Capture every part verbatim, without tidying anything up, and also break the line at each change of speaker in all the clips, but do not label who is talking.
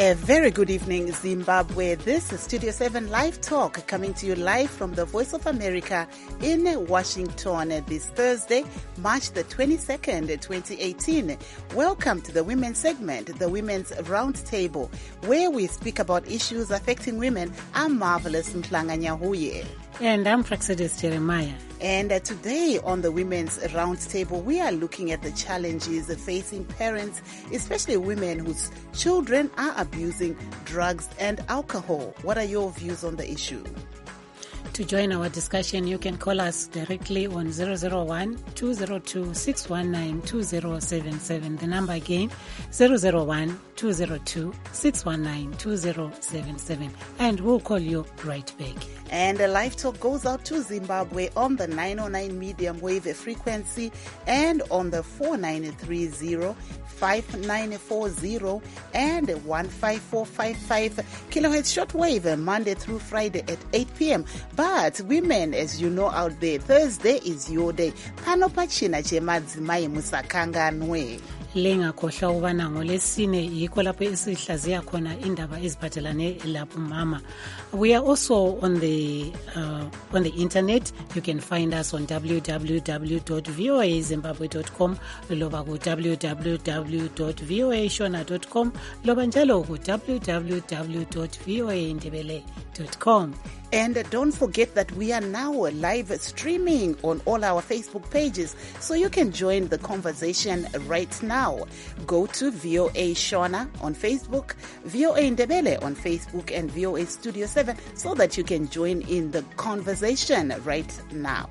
A very good evening, Zimbabwe. This is Studio seven Live Talk, coming to you live from the Voice of America in Washington this Thursday, March the twenty-second, twenty eighteen. Welcome to the women's segment, the Women's Roundtable, where we speak about issues affecting women. I'm Marvelous Mhlanga Nyahuye.
And I'm Praxidis Jeremiah.
And uh, today on the Women's Roundtable, we are looking at the challenges facing parents, especially women whose children are abusing drugs and alcohol. What are your views on the issue?
To join our discussion, you can call us directly on zero zero one, two zero two, six one nine, two zero seven seven. The number again, zero zero one, two zero two, six one nine, two zero seven seven. And we'll call you right back.
And the live talk goes out to Zimbabwe on the nine oh nine medium wave frequency and on the four nine three zero, five nine four zero and one five four five five kilohertz shortwave, Monday through Friday at eight p.m. But women, as you know out there, Thursday is your day. Pano pachina chemadzimai musakanganwe.
Lengakhohlwa ubana ngolesine yikho lapho esihlaziya khona indaba eziphathelane lapho mama. We are also on the uh, on the internet. You can find us on w w w dot v o a zimbabwe dot com, loba ku w w w dot v o a shona dot com, loba njalo ku w w w dot v o a ndebele dot com.
And don't forget that we are now live streaming on all our Facebook pages, so you can join the conversation right now. Go to V O A Shona on Facebook, V O A Ndebele on Facebook, and V O A Studio seven, so that you can join in the conversation right now.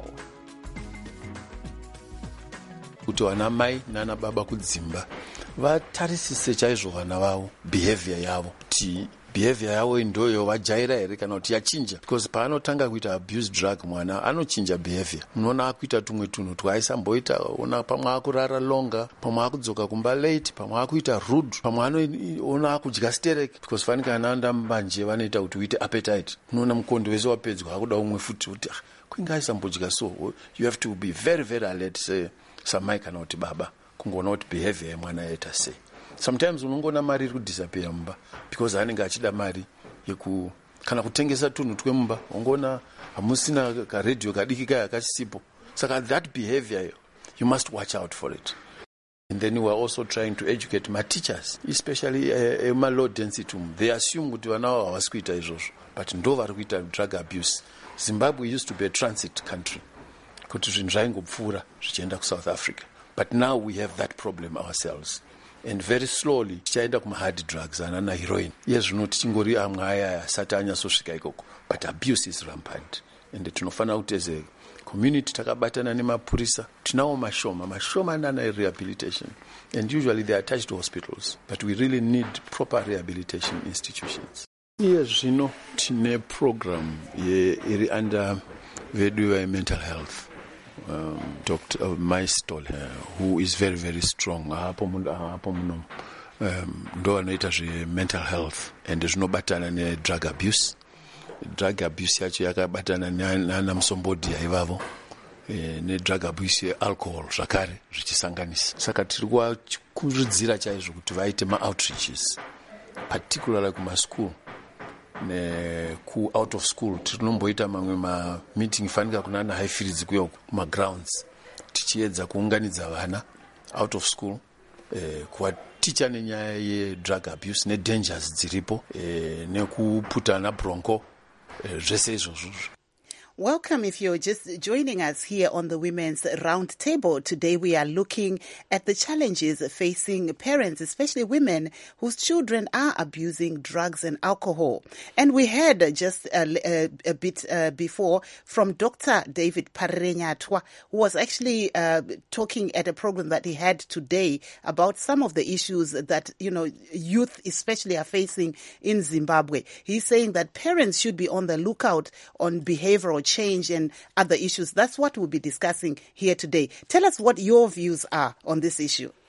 Kuti vana mai nana baba kudzimba vatarisise chaizvo vana vavo behavior yavo kuti behavior yavo ndoyo vajaira here kana kuti yachinja, because paanotanga kuita abuse drug mwana anochinja behavior. Unoona akuita tumwe tunhu twaisamboita, ona pamwe akurara longa, pamwe akudzoka kumba late, pamwe akuita rude, pamwe anoona akudya sterek, because fani kana anda mbanje vanoita kuti uite appetite. Unoona mukondo wese wapedzwa akuda umwe futi kuti kwinga aisambodya. So you have to be very very alert, say samai kana kuti baba kungoona kuti behavior yemwana yaita sei. Sometimes unongona mari iri kudisappear mumba because anenge achida mari yeku kana kutengesa tunhu twemumba, ungona hamusina karedhiyo kadiki kaya kachisipo. Saka that behavior, you must watch out for it. And then we are also trying to educate my teachers, especially uh, my low density. They assume kuti vana vavo havasi kuita izvozvo, but ndo vari kuita drug abuse. Zimbabwe used to be a transit country, kuti zvinhu zvaingopfuura zvichienda kuSouth Africa. But now we have that problem ourselves. And very slowly tichaenda kuma hard drugs anana heroin. Yes, zvino tichingori amwe aya asati anyasosvika ikoko, but abuse is rampant. And tinofana kuti as a community takabatana nemapurisa, tinawo mashoma mashoma nana rehabilitation, and usually they are attached to hospitals, but we really need proper rehabilitation institutions. Yes, zvino tine program ye iri under Vedu mental health. Um, Doctor uh, Maistol, uh, who is very very strong hapo muno um, ndo anoita zve mental health and zvinobatana ne drug abuse. Drug abuse yacho yakabatana nana musombodi aivavo e, ne drug abuse ye alcohol zvakare zvichisanganisa. Saka tiri kukurudzira chaizvo kuti vaite ma outreaches, particularly kuma school ne ku out of school. Tinomboita mamwe ma meeting fanika kunana high fields kuyo kuma grounds, tichiedza kuunganidza vana out of school eh, kuwaticha nenyaya ye drug abuse ne dangers dziripo eh, nekuputana bronco eh, zvese izvozvo.
Welcome if you're just joining us here on the Women's Roundtable. Today we are looking at the challenges facing parents, especially women whose children are abusing drugs and alcohol. And we heard just a, a, a bit uh, before from Doctor David Parenyatwa, who was actually uh, talking at a program that he had today about some of the issues that, you know, youth especially are facing in Zimbabwe. He's saying that parents should be on the lookout on behavioral change and other issues. That's what we'll be discussing here today. Tell us what your views are on this issue.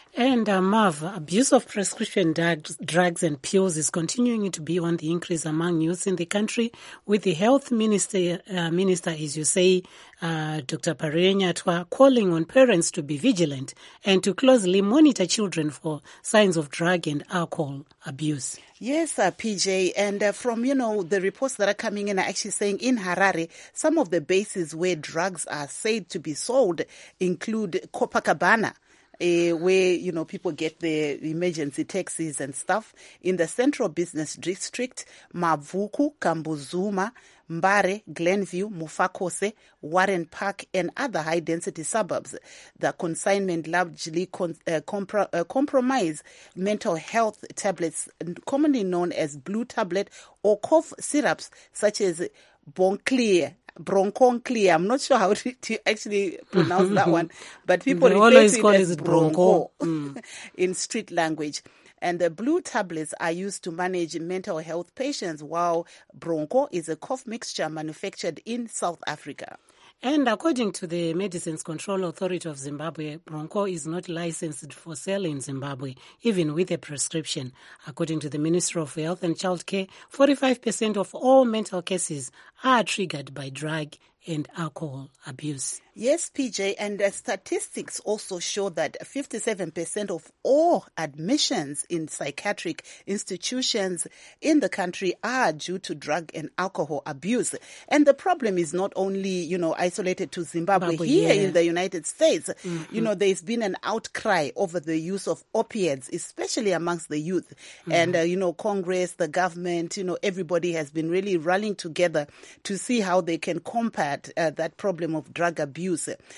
And uh, Marv, abuse of prescription drugs, drugs and pills is continuing to be on the increase among youths in the country, with the health minister, uh, minister as you say, uh, Doctor Parenya Nyatwa, calling on parents to be vigilant and to closely monitor children for signs of drug and alcohol abuse.
Yes, uh, P J, and uh, from, you know, the reports that are coming in are actually saying in Harare, some of the bases where drugs are said to be sold include Copacabana, Uh, where, you know, people get their emergency taxis and stuff. In the Central Business District, Mavuku, Kambuzuma, Mbare, Glenview, Mufakose, Warren Park, and other high-density suburbs. The consignment largely con- uh, compro- uh, compromise mental health tablets, commonly known as blue tablet or cough syrups, such as Bonclear, Bronchonclear. I'm not sure how to, to actually pronounce that one, but people refer to it as Broncho mm. in street language. And the blue tablets are used to manage mental health patients, while Broncho is a cough mixture manufactured in South Africa.
And according to the Medicines Control Authority of Zimbabwe, Broncho is not licensed for sale in Zimbabwe, even with a prescription. According to the Ministry of Health and Childcare, forty-five percent of all mental cases are triggered by drug and alcohol abuse.
Yes, P J, and the statistics also show that fifty-seven percent of all admissions in psychiatric institutions in the country are due to drug and alcohol abuse. And the problem is not only, you know, isolated to Zimbabwe. Zimbabwe Here yeah. in the United States, mm-hmm. you know, there's been an outcry over the use of opiates, especially amongst the youth. Mm-hmm. And, uh, you know, Congress, the government, you know, everybody has been really rallying together to see how they can combat uh, that problem of drug abuse.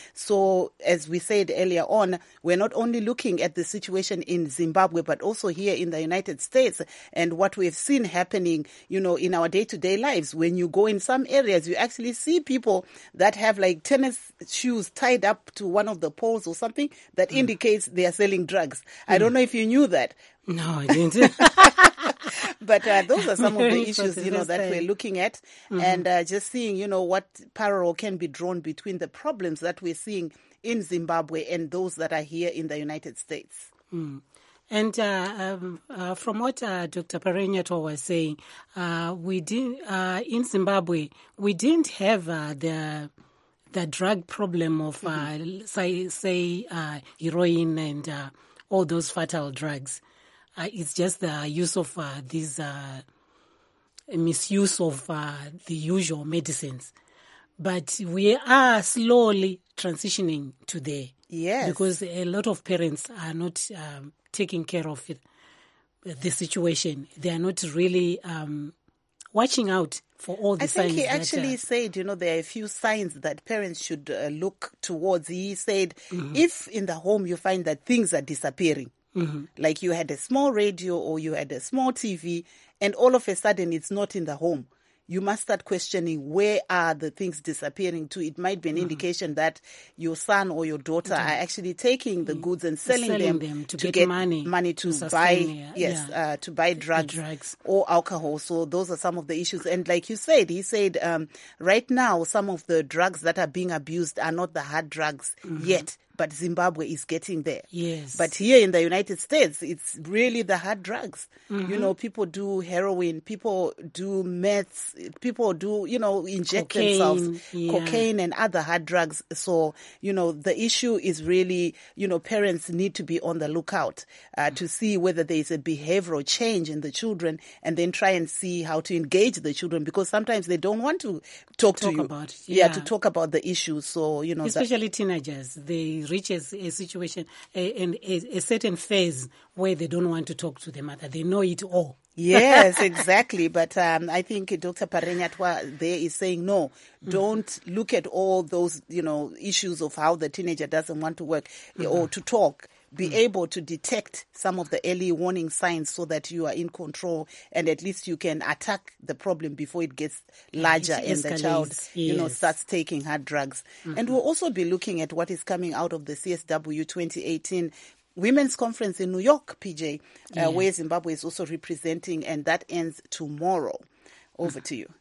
So, as we said earlier on, we're not only looking at the situation in Zimbabwe, but also here in the United States, and what we've seen happening, you know, in our day-to-day lives. When you go in some areas, you actually see people that have like tennis shoes tied up to one of the poles or something that mm. indicates they are selling drugs. Mm. I don't know if you knew that.
No, I didn't.
But uh, those are some of the issues, you know, that we're looking at, mm-hmm. and uh, just seeing, you know, what parallel can be drawn between the problems that we're seeing in Zimbabwe and those that are here in the United States.
Mm. And uh, um, uh, from what uh, Doctor Parenya Nyatwa was saying, uh, we did uh, in Zimbabwe we didn't have uh, the the drug problem of uh, mm-hmm. say say uh, heroin and uh, all those fatal drugs. Uh, it's just the use of uh, these uh, misuse of uh, the usual medicines. But we are slowly transitioning to there.
Yes.
Because a lot of parents are not um, taking care of it, the situation. They are not really um, watching out for all the
I
signs.
think he actually
that, uh,
said, you know, there are a few signs that parents should uh, look towards. He said, mm-hmm. if in the home you find that things are disappearing, mm-hmm. like you had a small radio or you had a small T V, and all of a sudden it's not in the home, you must start questioning where are the things disappearing to. It might be an mm-hmm. indication that your son or your daughter mm-hmm. are actually taking the goods and selling,
selling
them,
them to,
to
get,
get
money,
money to,
to
buy
yeah.
yes
yeah.
Uh, to buy drugs,
drugs
or alcohol. So those are some of the issues. And like you said, he said um, right now some of the drugs that are being abused are not the hard drugs mm-hmm. yet. But Zimbabwe is getting there.
Yes.
But here in the United States, it's really the hard drugs.
Mm-hmm.
You know, people do heroin, people do meth, people do, you know, inject
cocaine,
themselves,
yeah.
cocaine and other hard drugs. So, you know, the issue is really, you know, parents need to be on the lookout uh, mm-hmm. to see whether there is a behavioral change in the children, and then try and see how to engage the children, because sometimes they don't want to talk,
talk
to you.
About, yeah.
yeah, to talk about the issues. So, you know,
especially that, teenagers, they reaches a situation in a, a, a certain phase where they don't want to talk to the mother. They know it all.
Yes, exactly. But um, I think Doctor Parenya Nyatwa there is saying, no, mm-hmm. don't look at all those, you know, issues of how the teenager doesn't want to work mm-hmm. or to talk. Be mm-hmm. able to detect some of the early warning signs so that you are in control, and at least you can attack the problem before it gets larger
it
and the child,
yes.
you know, starts taking hard drugs. Mm-hmm. And we'll also be looking at what is coming out of the C S W twenty eighteen Women's Conference in New York, P J, uh,
yeah.
where Zimbabwe is also representing, and that ends tomorrow. Over to you.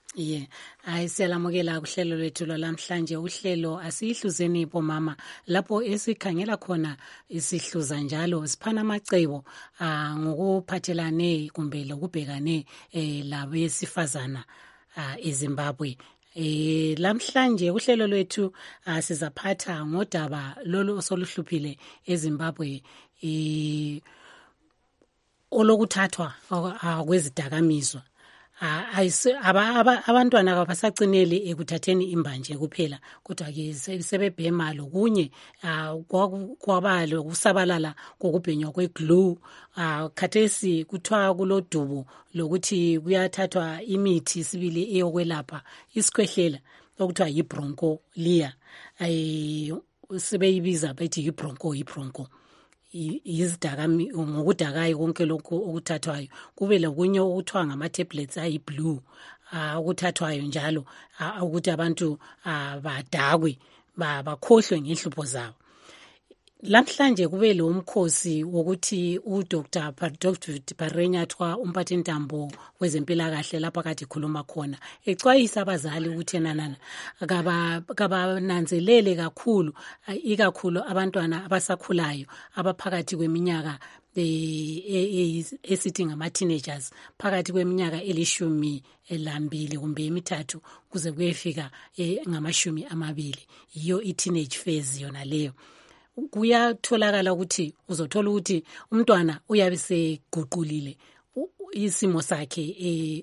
Yeah, hayi siyalamukela kuhlelo lwethu lwalamhlanje. Uhlelo asiyihluzeni bomama, lapho esikhangela khona isihluza njalo siphana amacebo ah ngokuphathelane kumbe lokubhekane eh labesifazana ah eZimbabwe. Eh lamhlanje uhlelo lwethu sizaphatha ngodaba lolu osoluhluphile eZimbabwe eh olokuthathwa kwezidakamizwa. Abantwana abasacinele ekuthatheni imbanje kuphela, kodwa ke sebebhema lokunye kwabalo kusabalala kokubhenywa kweglue. Khathesi kuthiwa kulodubo lokuthi kuyathathwa imithi sibili eyokwelapha isikhwehlela okuthiwa yibroncholia, sebeyibiza bethi yibroncho yibroncho izidakami ngokudakayo konke lokho okuthathwayo. Kube lokunye okuthiwa ngama tablets ayi blue okuthathwayo njalo ukuthi abantu badakwe bakhohlwe ngenhlupho zabo. Lamhlanje kube lo mkhosi wokuthi uDr Doctor Parenyatwa umphathintambo wezempilakahle lapha kade khuluma khona exwayisa abazali ukuthi nanana kabananzelele kakhulu ikakhulu abantwana abasakhulayo abaphakathi kweminyaka esithi ngama teenagers, phakathi kweminyaka elishumi elambili kumbe emithathu kuze kuyefika ngamashumi amabili, iyo i teenage phase yona leyo. Kuyatholakala ukuthi uzothola ukuthi umntwana uyabe seguqulile isimo sakhe eh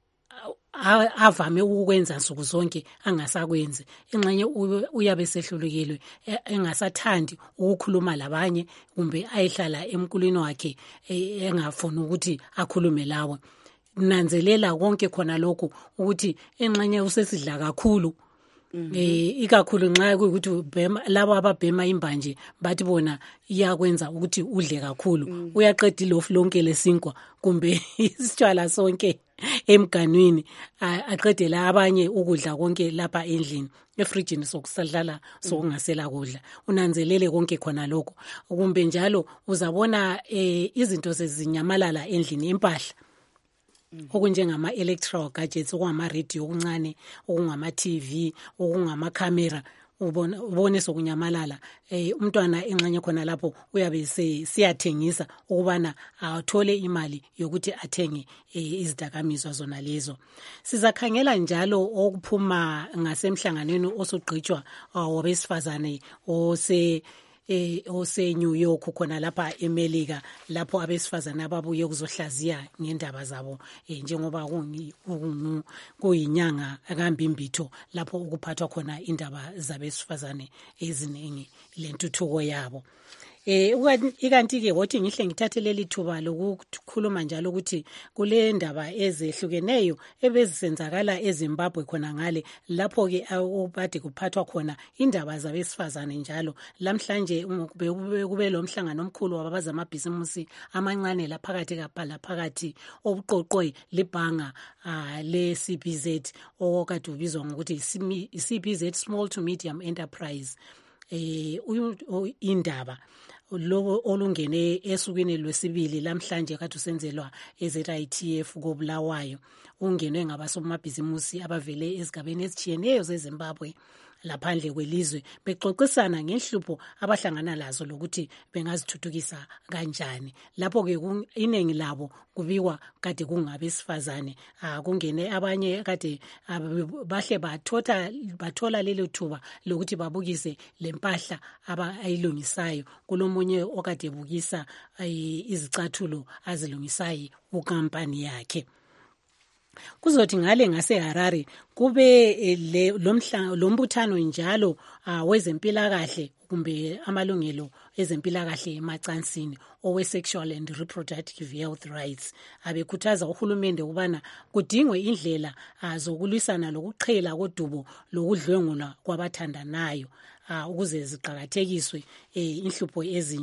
avame ukwenza nsuku zonke angasakwenzi. Engxenye uyabe sehlulukelwe engasathandi ukukhuluma labanye kumbe ayihlala emkulwini wakhe engafuni ukuthi akhulume lawe. Nanzelela konke khona lokho ukuthi engxenye usesidla kakhulu. Mm-hmm. Eh ikakhulu nxa kuyikuthi labo ababhema imbanje bathi bona iyakwenza ukuthi udle kakhulu. Mm-hmm. Uyaqeda ilofu lonke lesinkwa kumbe isitshwala sonke emganwini aqedela abanye ukudla konke lapha endlini efrijini sokusadlala sokungasela kudla. Unanzelele konke khona lokho. Kumbe njalo uzabona eh izinto sezinyamalala endlini, impahla okunjengama electoral gadgets, okungama radio okuncane, okungama T V, okungama camera, ubona ubone sokunyamalala. Eh umntwana engxenye khona lapho uyabe siyathengisa ukubana athole imali yokuthi athenge izidakamizwa zona lezo. Sizakhangela njalo okuphuma ngasemhlanganweni osugqitshwa wabesifazane ose eh ose New York khona lapha eMelika, lapho abesifazana ababuye ukuzohlaziya ngendaba zabo njengoba kuyinyanga kambimbitho lapho ukuphathwa khona indaba zabesifazane eziningi lentuthuko yabo. Eh ikanti ke wothi ngihle ngithathe leli thuba lokukhuluma njalo ukuthi kule ndaba ezehlukeneyo ebezisenzakala eZimbabwe khona ngale lapho ke obade kuphathwa khona indaba zabesifazane njalo. Lamhlanje kube lo mhlangano omkhulu wababaza amabhizimusi amancane laphakathi kaphala phakathi obuqoqwe libhanga le C B Z okade ubizwa ngokuthi C B Z Small to Medium Enterprise. Eh indaba lobo olungene esukwini lwesibili lamhlanje kade usenzelwa eZ I T F koBulawayo, ungenwe ngabasomabhizimusi abavele ezigabeni ezitshiyeneyo zeZimbabwe laphandle kwelizwe bexoxisana ngenhlupho abahlangana lazo lokuthi bengazithuthukisa kanjani. Lapho ke inengi labo kubikwa kade kungabesifazane, kungene abanye kade bahle bathotha bathola lelo thuba lokuthi babukise lempahla abayilungisayo. Kulomunye okade bukisa izicathulo azilungisayo kukampani yakhe. Kuzothi ngale ngaseHarare kube lombuthano njalo wezempilakahle kumbe amalungelo ezempilakahle emacansini owe sexual and reproductive health rights. Abekhuthaza uhulumende ukubana kudingwe indlela zokulwisana lokuqhela kodubo lokudlwengula kwabathandanayo ukuze ziqhakathekiswe inhlupho ezinje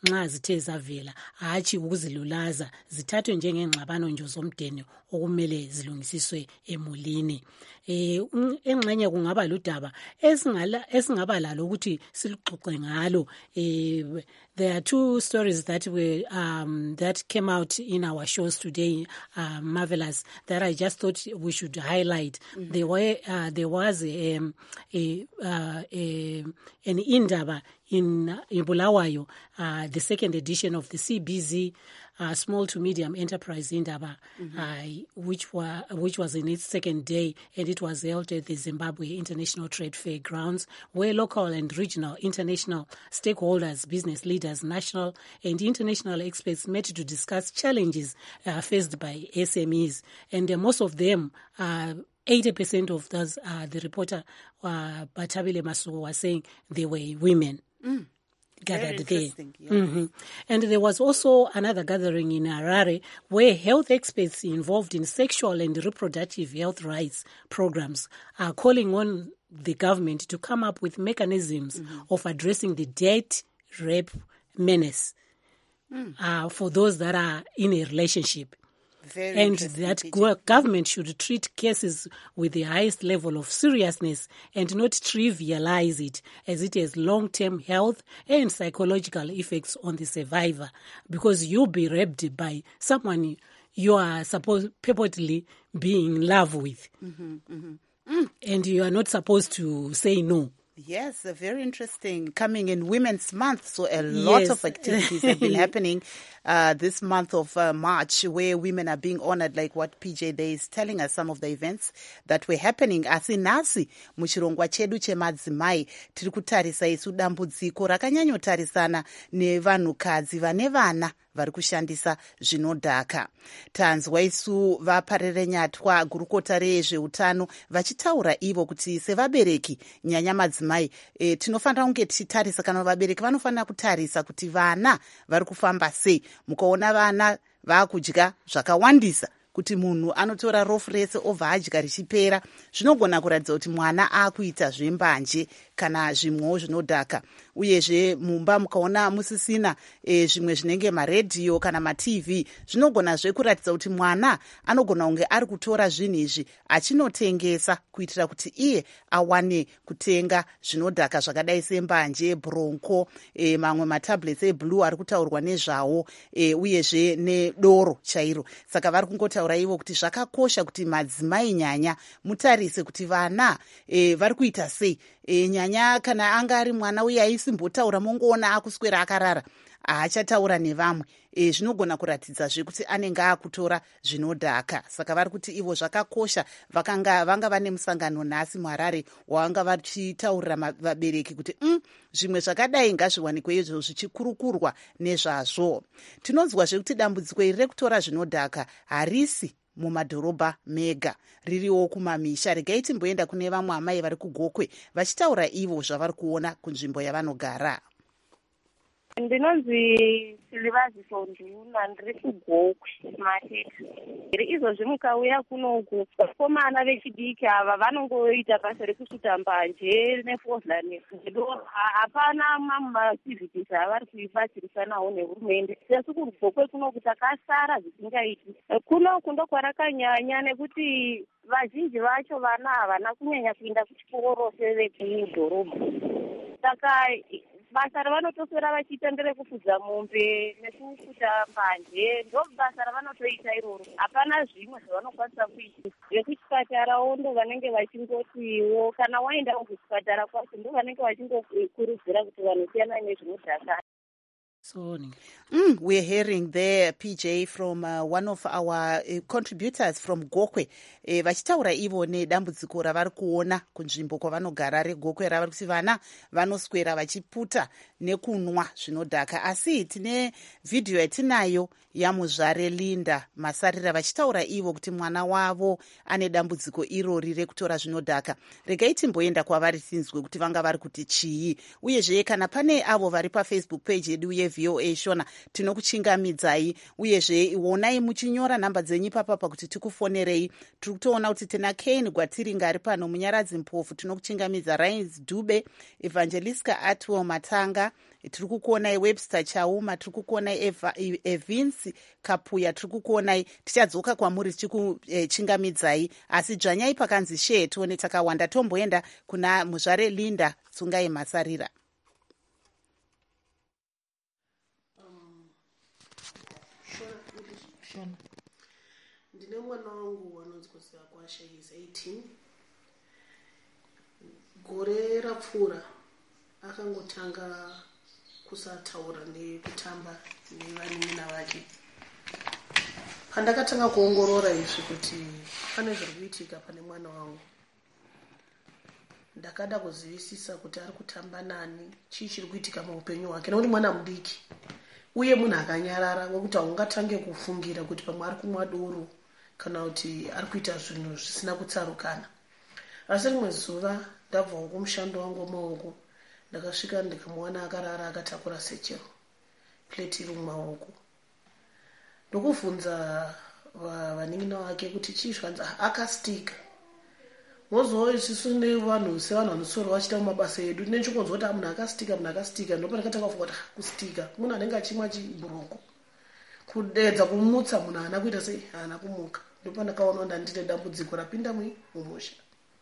nxa zithe zavela hatshi ukuzilulaza zithathwe njengengxabano nje zomdeni okumele zilungisiswe emulini. Eh engxenye kungaba ludaba esingala esingaba lalo ukuthi siluxoxe ngalo. Eh there are two stories that were um that came out in our shows today, uh, Marvelous, that I just thought we should highlight. Mm-hmm. There were uh, there was a, a, uh, a an indaba in uh, in Bulawayo, uh, the second edition of the C B Z uh, Small to Medium Enterprise Indaba, mm-hmm. uh, which was which was in its second day, and it was held at the Zimbabwe International Trade Fair grounds, where local and regional, international stakeholders, business leaders, national and international experts met to discuss challenges uh, faced by S M Es, and uh, most of them. Uh, eighty percent of those, uh, the reporter, uh, Batabile Masuo, was saying they were women. Mm. Gathered there. Yeah. Mm-hmm. And there was also another gathering in Harare where health experts involved in sexual and reproductive health rights programs are calling on the government to come up with mechanisms mm-hmm. of addressing the debt rape menace mm. uh, for those that are in a relationship.
Very
and that go- government should treat cases with the highest level of seriousness and not trivialize it, as it has long-term health and psychological effects on the survivor, because you'll be raped by someone you are supposed purportedly being in love with. Mm-hmm, mm-hmm. Mm. And you are not supposed to say no.
Yes, very interesting. Coming in Women's Month, so a lot yes. of activities have been happening uh, this month of uh, March, where women are being honored, like what P J there is telling us, some of the events that were happening. Asi nasi muchirongwa chedu chemadzimai tiri kutarisa isu dambudziko rakanyanyotarisana nevanhukadzi vane vana vari kushandisa zvinodhaka. Tanzwa isu vaparere nyatwa gurukota rezveutano vachitaura ivo kuti sevabereki nyanya madzimai e, tinofanira kunge tichitarisa kana vabereki vanofanira kutarisa kuti vana vari kufamba sei. Mukaona vana vakudya zvakawandisa kuti munhu anotora rofu rese obva adya richipera, zvinogona kuratidza kuti mwana akuita zvembanje kana zvimwewo zvinodhaka. Uyezve mumba mukaona musisina e, zvimwe zvinenge maredhiyo kana matv, zvinogonazve kuratidza kuti mwana anogona kunge ari kutora zvinhu izvi achinotengesa kuitira kuti iye awane kutenga zvinodhaka zvakadai sembanje, bronco, e, mamwe matablets eblue ari kutaurwa nezvawo, e, uyezve nedoro chairo. Saka vari kungotaura ivo kuti zvakakosha kuti madzimai nyanya mutarise kuti vana e, vari kuita sei. E, nyanya kana anga ari mwana uye aisimbotaura mongoona akuswera akarara, haachataura nevamwe. E, zvinogona kuratidzazve kuti anenge akutora zvinodhaka. Saka vari kuti ivo zvakakosha. Vakanga vanga vane musangano nhasi muHarare wavanga vachitaurira vabereki kuti mm, zvimwe zvakadai ngazviwanikwe izvo zvichikurukurwa nezvazvo. Tinonzwazve kuti dambudziko iri rekutora zvinodhaka harisi mumadhorobha mega, ririwo kumamisha. Regai timboenda kune vamwe amai vari kuGokwe vachitaura ivo zvavari kuona kunzvimbo yavanogara.
Ndinonzi Silivaziso Nduna, ndiri kuGokwe Matete. Izvozvi mukauya kunoku vakomana vechidiki ava vanongoita basa rekusuta mbanje nefozlani. Hapana maactivities avari kuibatsirisanawo nehurumende. Sesu kuGokwe kunoku takasara zvisingaiti. Kunoku ndokwarakanyanya nekuti vazhinji vacho vana havana kunyanya kuenda kuchikoro sevekudhorobha. Saka basa ravanotoswera vachiita nderekufudza mombe nekufuta mbanje, ndo basa ravanotoita iroro. Hapana zvimwe zvavanokwanisa kuita. Vekuchipatarawo ndo vanenge vachingotiwo, kana waendawo kuchipatara kwacho ndo vanenge vachingokurudzira kuti vanosiyana nezvinodhaka.
So, mm, we're hearing there, P J, from uh, one of our uh, contributors from Gokwe. E, vachitaura ivo nedambudziko ravari kuona kunzvimbo kwavanogara reGokwe, ravari kuti vana vanoswera vachiputa nekunwa zvinodhaka. Asi tine vhidhiyo yatinayo yamuzvare Linda Masarira vachitaura ivo kuti mwana wavo ane dambudziko irori rekutora zvinodhaka. Regai timboenda kwavari tinzwe kuti vanga vari kuti chii. Uyezve kana pane avo vari paFacebook page yedu yeV O A Shona, tinokuchingamidzai. Uyezve wonai muchinyora nhamba dzenyu papapa kuti tikufonerei. Tiri kutoona kuti tena Kane Gwatiringa ari pano, Munyaradzi Mpofu tinokuchingamidza, Rains Dube, Evangeliska Atwell Matanga, tiri kukuonai Webster Chauma, tiri kukuonai Evans Kapuya, tiri kukuonai. Tichadzoka kwamuri tichikuchingamidzai, asi dzvanyai pakanzi share tione takawanda. Tomboenda kuna muzvare Linda Tsungai Masarira.
Ndine mwana wangu wanonzwa Kwasha, is eighteen. Gore rapfuura akangotanga kusataura nekutamba nevanun'una vake. Pandakatanga kuongorora izvi kuti pane zviri kuitika pane mwana wangu, ndakada kuzivisisa kuti ari kutamba nani, chii chiri kuitika muupenyu hwake, nekuti mwana mudiki uye munhu akanyarara wekuti haungatange kufungira kuti pamwe ari kumwa doro kana kuti ari kuita zvinhu zvisina kutsarukana. Asi rimwe zuva ndabvawo kumushando wangu wamaoko, ndakasvika ndikamuwana akarara akatakura sechero, plate iri mumaoko. Ndokubvunza vaning'ina wake kuti chii zvanzi, akastika. Mozowo isusu nevanhu sevanhu vanosoro vachita mumabasa edu nechikonzwa kuti munhu akastika, munhu akastika. Ndipo ndakatanga kufunga kuti kustika munhu anenge achimwa chiburoko, kudedza kumutsa munhu haana kuita sei, haana kumuka. Ndipo ndakaona ndandine dambudziko rapinda mumusha.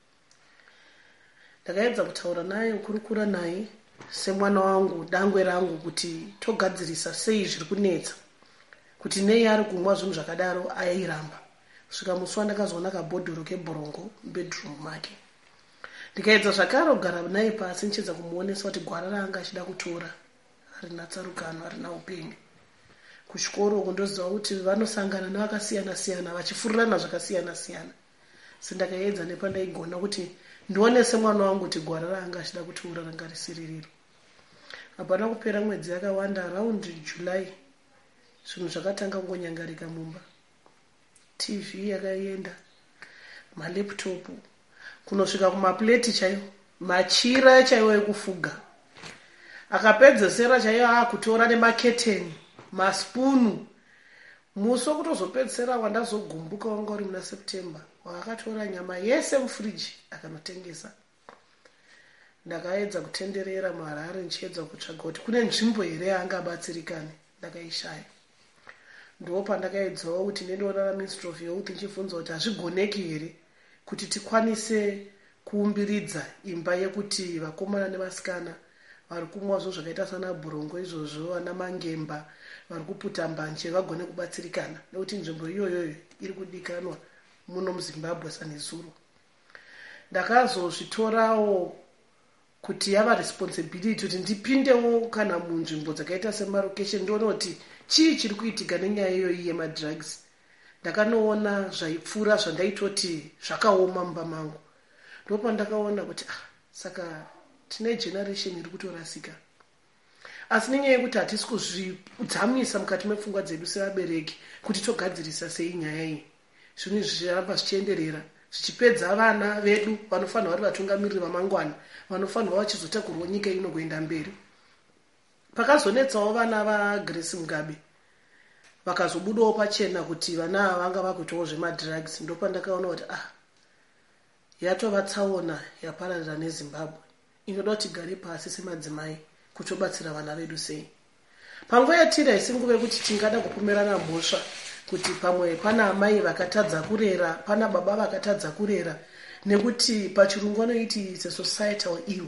Ndakaedza kutaura naye, kukurukura naye semwana wangu, dangwe rangu, kuti togadzirisa sei zviri kunetsa, kuti nei ari kumwa zvinhu zvakadaro airamba. Svika musi wandakazoona kabhodhoro kebhorongo bedroom make. Ndikaedza zvakare kugara naye pasi nichedza kumuonesa kuti gwara ranga achida kutora harina tsarukano, harina upenyu. Kuchikoro kundoziva kuti vanosangana nevakasiyana siyana vachifurirana zvakasiyana siyana. Sindakaedza nepandaigona kuti ndionese mwana wangu kuti gwara ranga achida kutora ranga risiri riro. Hapana kupera mwedzi yakawanda, around July, zvinhu zvakatanga kungonyangarika mumba. T V yakaenda, malaptop, kunosvika kumapleti chaiwo, machira chaiwo ekufuga. Akapedzesera chaiwo akutora nemaketeni, maspunu. Musi wokutozopedzesera wandazogumbuka wanga uri muna September, wakatora nyama yese mufriji akanotengesa. Ndakaedza kutenderera muHarare nichiedza kutsvaga kuti kune nzvimbo here yaangabatsirikane, ndakaishaya. Ndipo pandakaedzawo kuti nendiona na Ministry of Youth nichibvunza kuti hazvigoneki here kuti tikwanise kuumbiridza imba yekuti vakomana nevasikana vari kumwa zvo zvakaita sana bhurongo izvozvo, vana mangemba, vari kuputa mbanje vagone kubatsirikana, nekuti nzvimbo iyoyo iri kudikanwa muno muZimbabwe sanezuro. Ndakazozvitorawo kuti yava responsibility kuti ndipindewo kana munzvimbo dzakaita semarokesheni ndione kuti chii chiri kuitika nenyaya iyoyi yemadrugs. Ndakanoona zvaipfuura zvandaitoti zvakaoma mumba mangu. Ndipo ndakaona kuti ah, saka tine generation iri kutorasika. Asi nenyaya yekuti hatisi kuzvidzamisa mukati mepfungwa dzedu sevabereki kuti togadzirisa sei nyaya iyi, zvinhu zvicharamba zvichienderera zvichipedza vana vedu vanofanirwa vari vatungamiriri vamangwana, vanofanirwa vachizotakurwa nyika ino kuenda mberi. Pakazonetsawo vana vaGrace Mugabe vakazobudawo pachena kuti vana vanga vakuitawo zvemadrugs. Ndipo ndakaona kuti ah, yatova tsaona yapararira neZimbabwe, inoda kuti tigare pasi semadzimai kutobatsira vana vedu sei. Panguva yatiri haisingove kuti tingada kupomerana mhosva kuti pamwe pana amai vakatadza kurera, pana baba vakatadza kurera, nekuti pachirungu vanoiti it's a societal ill.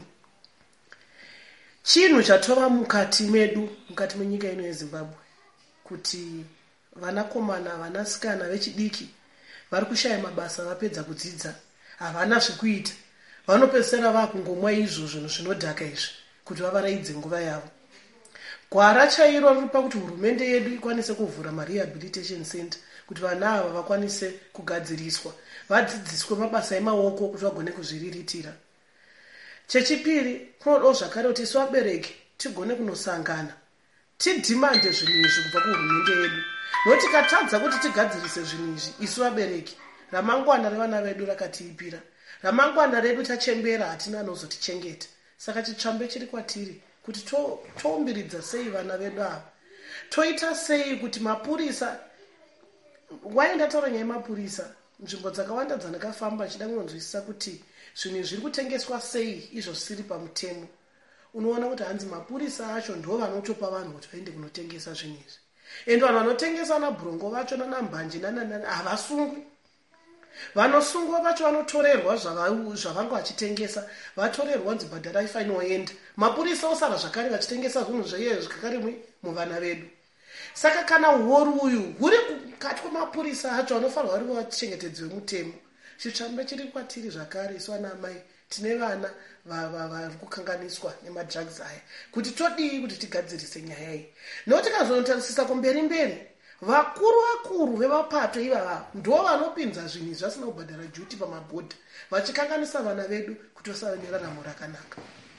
Chinhu chatova mukati medu, mukati menyika ino yeZimbabwe, kuti vanakomana vanasikana vechidiki vari kushaya mabasa vapedza kudzidza, havana zvekuita, vanopedzisira vakungomwa izvo zvinhu zvinodhaka izvi kuti vavaraidze nguva yavo. Gwara chairo riri pakuti hurumende yedu ikwanise kuvhura marehabilitation center kuti vana ava vakwanise kugadziriswa, vadzidziswe mabasa emaoko kuti vagone kuzviriritira. Chechipiri, kunodawo zvakare kuti isu vabereki tigone kunosangana tidhimande zvinhu izvi kubva kuhurumende yedu, nokuti tikatadza kuti tigadzirise zvinhu izvi isu vabereki, ramangwana revana vedu rakatiipira, ramangwana redu tachembera hatina anozotichengeta. Saka chitsvambe chiri kwatiri kuti toumbiridza sei vana vedu ava, toita sei kuti mapurisa, waenda taura nyaya yemapurisa, nzvimbo dzakawanda dzandakafamba chida kunonzwisisa kuti zvinhu zviri kutengeswa sei izvo zvisiri pamutemo, unoona kuti hanzi mapurisa acho ndo vanotopa vanhu kuti vaende kunotengesa zvinhu izvi, ende vanhu vanotengesa nabhurongo vacho nanambanje nananani havasungwi. Vanosungwa vacho vanotorerwa zvavanga vachitengesa, vatorerwa nzi bhadharai faini woenda. Mapurisa osara zvakare vachitengesa zvinhu zvaiye zvakare muvana vedu. Saka kana uhoru uyu huri kukati kwemapurisa acho vanofanirwa vari vachengetedzi vemutemo, chitsvamba chiri kwatiri zvakare isu vana mai tine vana vari kukanganiswa nemadrugs aya, kuti todii kuti tigadzirise nyaya iyi. Nokuti tikazvonotarisisa kumberi mberi, vakuru vakuru vevapato ivava ndo vanopinza zvinhu izvi vasina kubhadhara juti pamabhodha, vachikanganisa vana vedu kuti vasava neraramo rakanaka.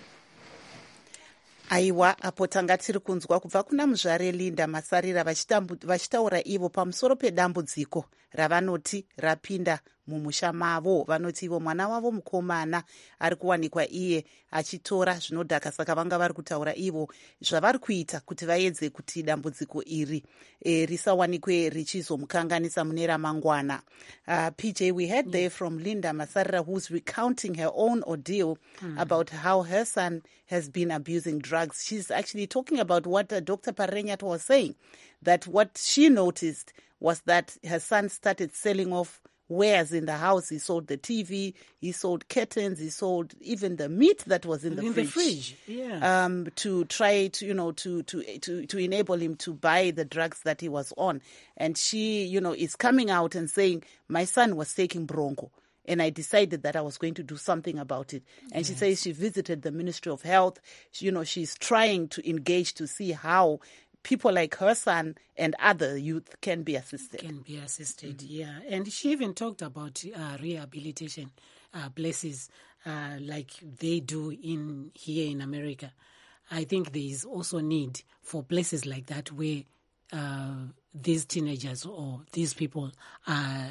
Aiwa, apo tanga tiri kunzwa kubva kuna muzvare Linda Masarira vachitaura ivo pamusoro pedambudziko ravanoti rapinda mumusha mavo. Vanoti ivo mwana wavo mukomana ari kuwanikwa iye achitora zvinodhaka, saka vanga vari kutaura ivo zvavari kuita kuti vaedze kuti dambudziko iri e, risawanikwe richizomukanganisa mune ramangwana. Uh, P J, we heard there from Linda Masarira, who's recounting her own ordeal mm. about how her son has been abusing drugs. She's actually talking about what uh, Doctor Parenyat was saying, that what she noticed was that her son started selling off wares in the house. He sold the T V, he sold curtains, he sold even the meat that was in the
in
fridge.
The fridge. Yeah.
Um, to try to, you know, to, to, to, to enable him to buy the drugs that he was on. And she, you know, is coming out and saying, my son was taking Bronco, and I decided that I was going to do something about it. And yes. She says she visited the Ministry of Health. She, you know, she's trying to engage to see how people like her son and other youth can be assisted.
Can be assisted, mm-hmm. yeah. And she even talked about uh, rehabilitation uh, places uh, like they do in here in America. I think there is also need for places like that where uh, these teenagers or these people uh,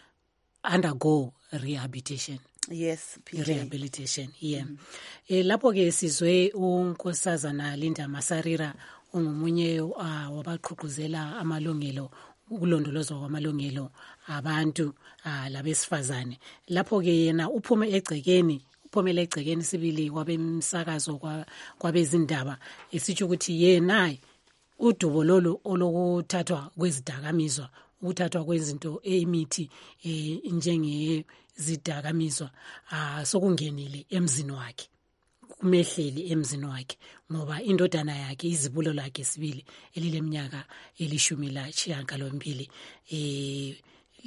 undergo rehabilitation.
Yes, P J.
Rehabilitation, yeah. Mm-hmm. E, lapho ke sizwe unkosazana Linda Masarira ungumunye uh, wabaqhuquzela amalungelo, ukulondolozwa kwamalungelo abantu uh, labesifazane. Lapho ke yena uphume egcekeni, uphumele egcekeni sibili kwabemsakazo kwabezindaba esitsho ukuthi yena udubo lolu olokuthathwa kwezidakamizwa, ukuthathwa kwezinto emithi eh, njenge zidakamizwa uh, sokungenile emzini wakhe, kumehleli emzini wakhe, ngoba indodana yakhe izibulo lakhe sibili elileminyaka elishumi la chiyagalombili eh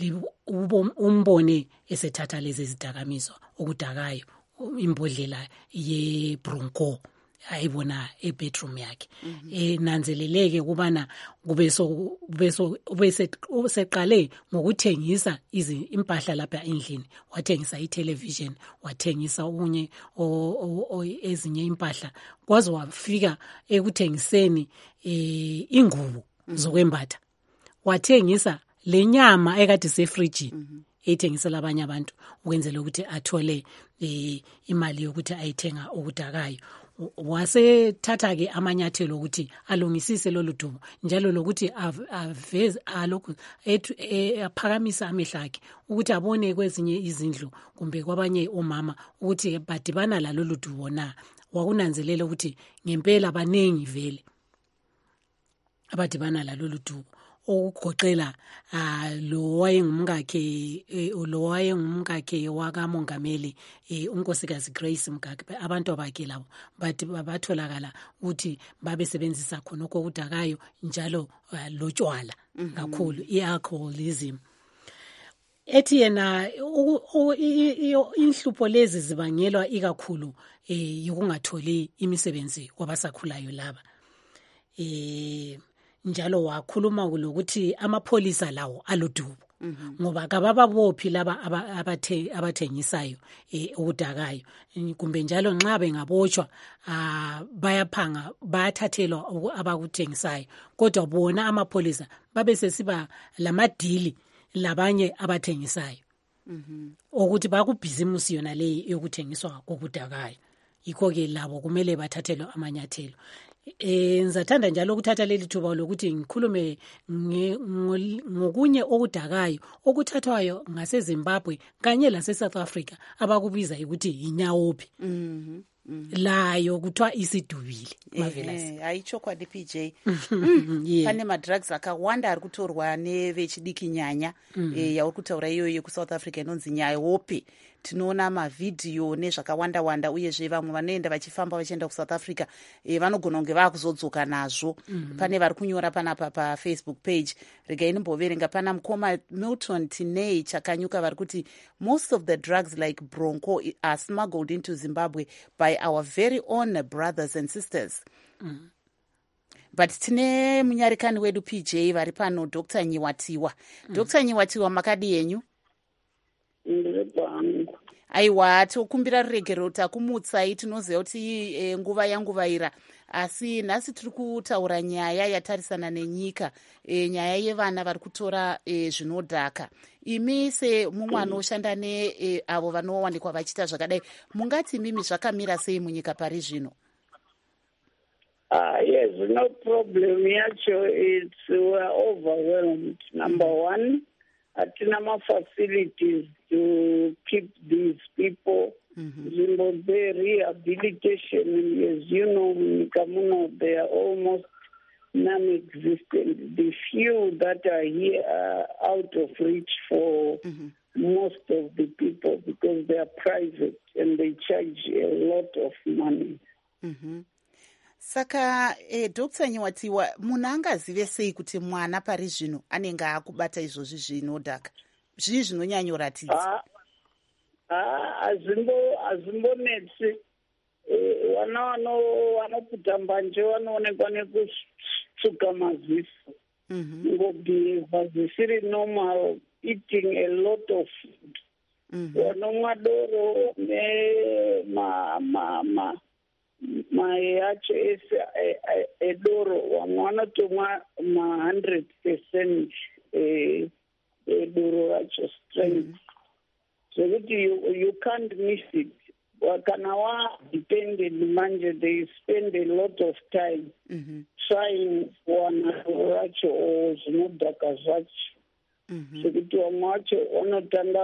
umbone esethatha lezi zidakamizwa okudakayo, imbodlela ye Bronco ayibona ebedroom yakhe. Mm-hmm. Enanzeleleke kubana kubeso beso ubeseqale ngokuthengisa izi impahla lapha endlini, wathengisa itelevision, wathengisa unye ezinye impahla, kwaze wafika ekuthengiseni eh ingubo zokwembatha, wathengisa lenyama ekade sefridge. Mm-hmm. Ethengisela abanye abantu ukwenzela ukuthi athole eh imali yokuthi ayithenga okudakayo. Wasethatha ke amanyathelo ukuthi alungisise lolu dubo, njalo lokuthi aveze alokhu aphakamisa amehlo akhe ukuthi abone kwezinye izindlu kumbe kwabanye omama ukuthi badibana lalolu dubo na. Wakunanzelela ukuthi ngempela abanengi vele abadibana lalolu dubo, okugoqela uh, lo wayengumkakhe uh, lo wayengumkakhe wakamongameli uh, unkosikazi Grace Mgakhe. Abantu abakhe labo bathi batholakala ukuthi babesebenzisa khona okudakayo njalo uh, lotshwala. Mm-hmm. Kakhulu i-alcoholism. Ethi yena inhlupho lezi zibangelwa ikakhulu eh ukungatholi imisebenzi kwabasakhulayo laba. Eh njalo wakhuluma ukuthi amapholisa lawo aludubo. Mm-hmm. Ngoba kabababophi laba abathe abathengisayo eh ukudakayo, kumbe njalo nxa bengabotshwa ah bayaphanga bayathathelwa abakuthengisayo, kodwa bona amapholisa babe sesiba lamadili labanye abathengisayo. Mhm. Ukuthi bakubhizimusi yona le yokuthengiswa kokudakayo, yikho ke labo kumele bathathelwe amanyathelo. Eh ngizathanda njalo ukuthatha leli thuba lokuthi ngikhulume ngokunye okudakayo okuthathwayo ngase Zimbabwe kanye lase South Africa abakubiza ukuthi inyawophi.
Mhm.
layo kuthiwa isidubile Marvelous.
Haichokwadi P J.
Mm, yeah.
Pane madrugs akawanda ari kutorwa nevechidiki nyanya eh, yauri kutaura iyoyo kuSouth Africa inonzi Nyayope. Tinoona mavhidhiyo nezvakawanda wanda uyezve vamwe vanoenda vachifamba vachienda kuSouth Africa eh, vanogona kunge vaakuzodzoka nazvo. Pane vari kunyora panapa paFacebook page. Regai nimboverenga pana mukoma Milton Tinei chakanyuka vari kuti most of the drugs like Bronco are smuggled into Zimbabwe by our very own brothers and sisters. Mm. But tine munyarikani wedu P J vari pano Doctor Nyiwatiwa. Mm. Doctor Nyiwatiwa makadi yenyu? Aiwa, tokumbira ruregero takumutsai tinoziva kuti e, nguva yanguvaira asi nhasi tiri kutaura nyaya yatarisana nenyika e, nyaya yevana vari kutora e, zvinodhaka. Imi semumwe anoshanda neavo e, vanowanikwa vachiita zvakadai, mungati mimi zvakamira sei munyika pari zvino?
Uh, yes, no problem yacho. It's we're overwhelmed. Number one, hatina facilities to keep these people. Zimbabwe mm-hmm. rehabilitation, as you know, Mikamuno, they are almost non-existent. The few that are here are out of reach for mm-hmm. most of the people because they are private and they charge a lot of money.
Mm-hmm. Saka eh, Doctor Nyiwatiwa, munhu angazive sei kuti mwana pari zvino anenge akubata izvozvi zvinodhaka? Zvii zvinonyanyoratidza?
Ah, ah, azimbo azimbonetsi eh, vana vano vanopfuta mbanje vanoonekwa nekusuka maziso ngobhihevha zvisiri normal, eating a lot of food, vanomwa doro nema ma, ma, mai acho ese edoro vamwe vanotomwa ma-hundred percent edoro racho strength zvekuti you, you can't miss it. Kana wa-depended manje, they spend a lot of time mm-hmm. trying kuwana doro racho or zvinodhaka zvacho zvekuti vamwe vacho vanotanga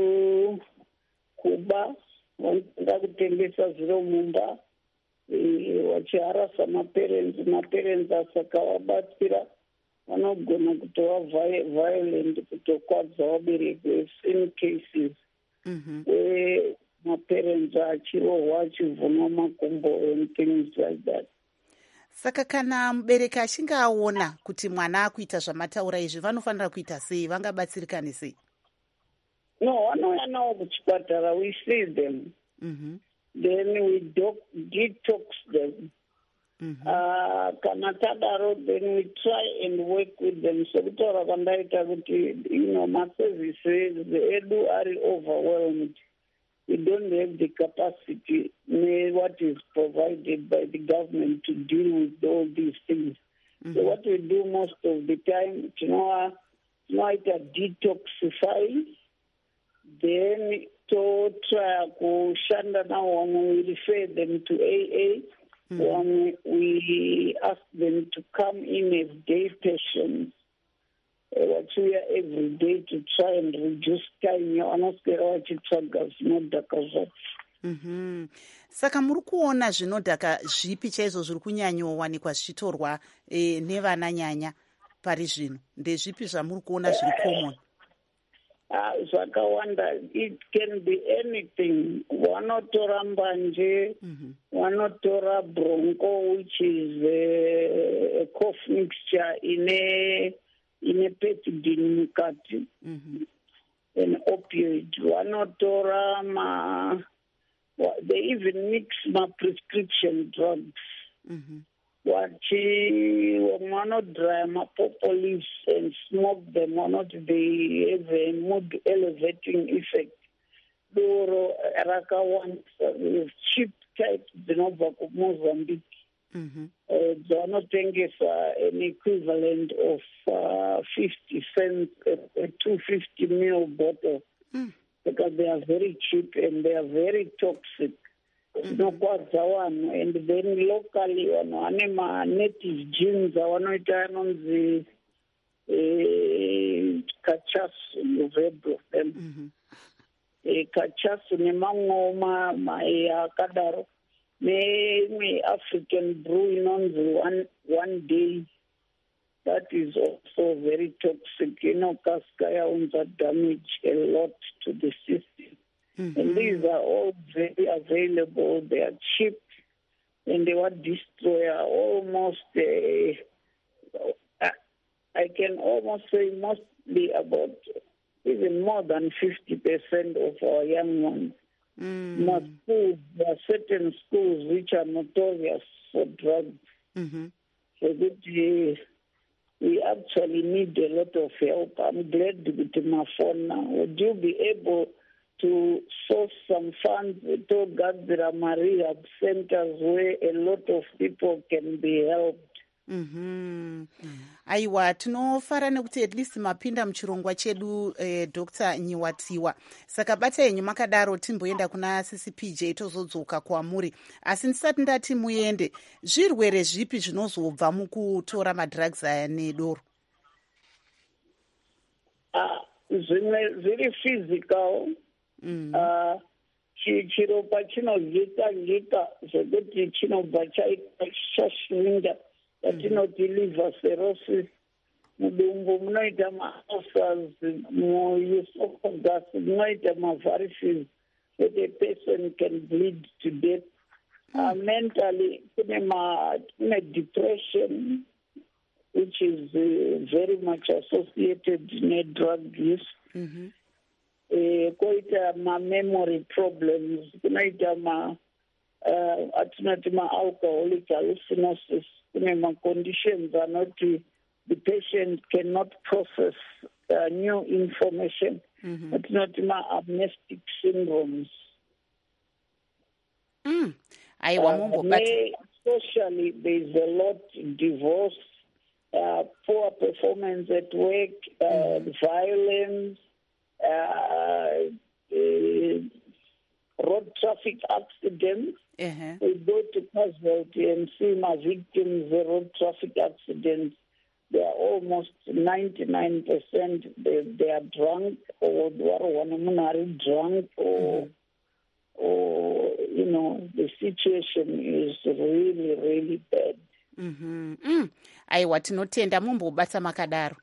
kuba, vanotanga kutengesa zviro mumba vachiharasa maparents maparents asakawabatsira vanogona kutova violent kutokwadza vabereki. We've seen cases where maparents achirohwa achivhunwa makumbo and things like that.
Saka kana mubereki achinge aona kuti mwana akuita zvamataura izvi vanofanira kuita sei? Vangabatsirikane sei?
No, vanouya nawo kuchipatara. We see them. Mm-hmm. Then we do- detox them. Mm-hmm. Uh, kana tadaro, then we try and work with them. So kutaura kandaita kuti, you know, my services, the edu are overwhelmed. We don't have the capacity, what is provided by the government to deal with all these things. Mm-hmm. So what we do most of the time, you know, you know, it's a detoxify, then to try to shanda now when we refer them to A A, mm-hmm. when we ask them to come in as day patients, what we are every day to try and reduce time.
Mm-hmm. Saka muri kuona zvinodhaka zvipi chaizvo zviri kunyanyowanikwa zvichitorwa eh, nevana nyanya pari zvino? Ndezvipi zvamuri kuona zviri common?
Uh, zvakawanda. It can be anything. Vanotora mbanje, mm-hmm. vanotora bronco, which is a, a cough mixture in a in a pethidine mukati, mm-hmm. an opioid. Vanotora ma, they even mix my prescription drugs. Mm-hmm. Wachi wanodry mapopo leaves and smoke them, or not, they have a mood elevating effect. Doro raka ones with cheap types dzinobva kuMozambique. Dzavanotengesa an equivalent of uh, fifty cents, a two hundred fifty ml bottle, mm. because they are very cheap and they are very toxic. Zvinokwadza vanhu. And then locally vanhu vane ma-native genes avanoita anonzi kachasu, you've heard of them. Kachasu nemamwewo akadaro. ne-African brew inonzi one, one day. That is also very toxic. You know, Cascaya owns damage a lot to the system. Mm-hmm. And these are all very available. They are cheap. And they were destroyed almost, uh, I can almost say mostly about even more than fifty percent of our young ones. Mm. Most schools, there are certain schools which are notorious for drugs. Mm-hmm. So that we, we actually need a lot of help. I'm glad with my phone now. Would you be able to source some funds to Gadzira rehab centers where a lot of people can be helped?
Mm-hmm. Mm. Aiwa, tinofara nekuti at least mapinda muchirongwa chedu eh, Doctor Nyiwatiwa. Saka bata yenyu makadaro timboenda kuna C C P J tozodzoka kwamuri. Asi ndisati ndati muende, zvirwere zvipi zvinozobva mukutora madrugs aya nedoro?
Ah, zvimwe zviri physical. Mm. Uh, chiropa chinogika gika zvekuti chinobva chashringa yatinoti liver cirrhosis. Mudumbu munoita ma-ulcers, muesophagus munoita ma-varices, that a person can bleed to death. Mm. Uh, mentally, kune depression, which is uh, very much associated with drug use. Mm-hmm. Uh, koita ma memory problems, kunaita ma uh, atinoti ma alcoholic hallucinosis, kune ma conditions are not the patient cannot process uh, new information. Mm-hmm. Atinoti ma amnestic syndromes.
Mm. I
uh, may, socially, there's a lot divorce, uh, poor performance at work, uh, mm-hmm. violence. Uh, uh, road traffic accidents. Uh-huh. We go to casualty and see my victims of road traffic accidents. They are almost ninety-nine percent. They, they are drunk or they are drunk or, mm-hmm. or, you know, the situation is really, really bad.
Mm-hmm. Mm. Aiwa, tinotenda mumbobata makadaro.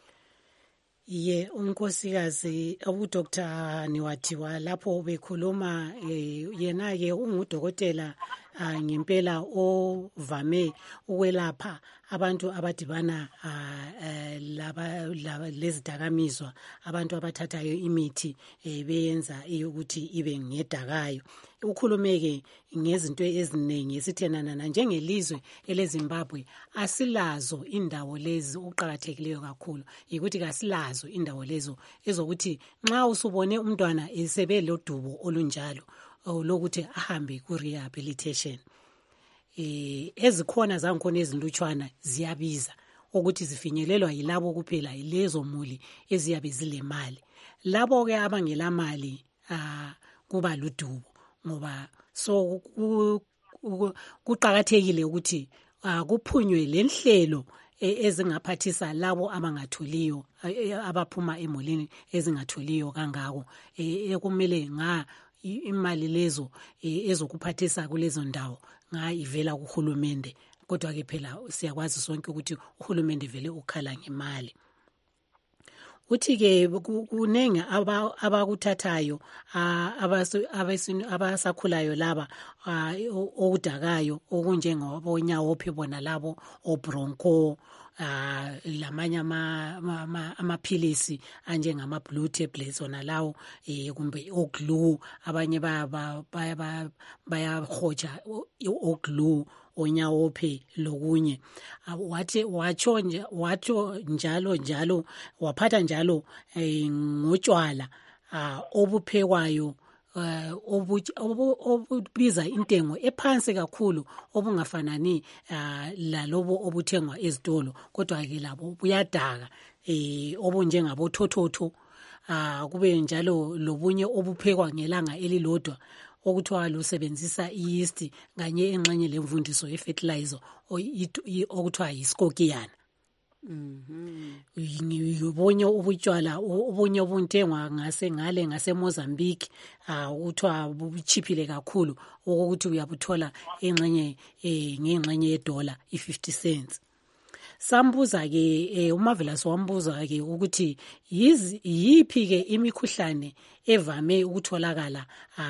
Ye unkosikazi uDoctor Nyiwatiwa lapho bekhuluma yena ke ungudokotela ngempela ovame ukwelapha abantu abadibana laba lezidakamizwa, abantu abathathayo imithi beyenza ukuthi ibe ngedakayo. Ukhulumeke ngezinto eziningi esithenana njengelizwe eleZimbabwe asilazo indawo lezi uqhakathekileyo kakhulu ukuthi kasilazo indawo lezo ezokuthi nxa usubone umntwana esebe lodubo olunjalo lokuthi ahambe ku rehabilitation. Eh ezikhona zangikhona ezilutshwana ziyabiza ukuthi zifinyelelwa yilabo kuphela ilezo muli eziyabe zilemali. Labo ke abangela mali ah kuba ludubo ngoba so kuqhakathekile ukuthi kuphunywe lenhlelo ezingaphathisa labo abangatholiyo abaphuma emolini ezingatholiyo kangako ekumele nga imali lezo ezokuphathisa kulezo ndawo nga ivela kuhulumende. Kodwa ke phela siyakwazi sonke ukuthi uhulumende vele ukhala ngemali. Uthi ke kunenge abakuthathayo abasakhulayo laba okudakayo okunjengabonyawo phe bona labo obronco lamanye amaphilisi anjengama blue tablets ona lawo kumbe oglue abanye baya bayahoja oglue onyawophe lokunye wathi wacho wacho njalo njalo waphatha njalo ngotshwala obuphekwayo obubiza intengo ephansi kakhulu obungafanani lalobo obuthengwa ezitolo, kodwa ke labo buyadaka obunjengabo thothotho kube njalo lobunye obuphekwa ngelanga elilodwa okuthiwa lusebenzisa yeast kanye engxenye lemvundiso yefertilizer okuthiwa yiskokiyana. ngibonye ubutshwala ubunye obuntengwa ngase ngale ngase Mozambique ah uthwa buchiphile kakhulu ukuthi uyabuthola engxenye ngengxenye yedola i-fifty cents. Sambuza ke uMarvelous wambuza ke ukuthi yiphi ke imikhuhlane evame ukutholakala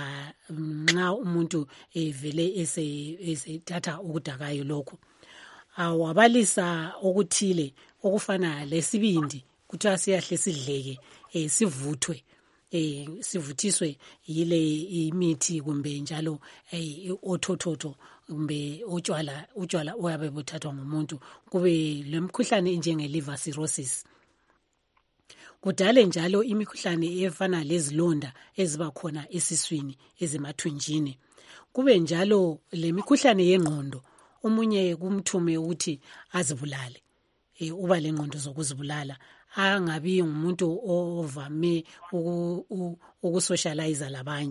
nxa umuntu evele esethatha ukudakayo lokho. Awabalisa okuthile okufana lesibindi kuthiwa siyahle sidleke sivuthwe sivuthiswe yile imithi kumbe njalo othothoto kumbe utshwala utshwala oyabe buthathwa ngumuntu kube lemkhuhlane njenge liver cirrhosis. Kudale njalo imikhuhlane efana lezilonda eziba khona esiswini ezemathunjini. Kube njalo lemikhuhlane yengqondo umunye kumthume ukuthi azibulale uba lengqondo zokuzibulala angabi ngumuntu ovame ukusocialize labanye.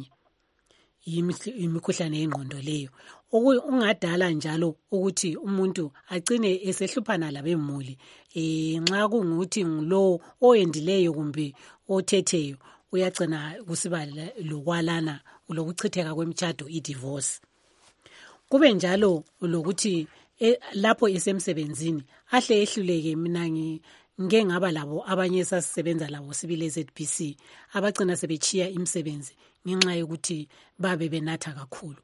Imikhuhlane yengqondo leyo ungadala njalo ukuthi umuntu agcine esehluphana labemuli nxa kungukuthi ngulo oyendileyo kumbe othetheyo uyagcina kusiba lokwalana lokuchitheka kwemtshado i-divorce. Kube njalo lokuthi lapho esemsebenzini ahle ehluleke. Mina ngike ngaba labo abanye sasisebenza labo sibile Z B C abagcina sebechiya imisebenzi ngenxa yokuthi babe benatha kakhulu.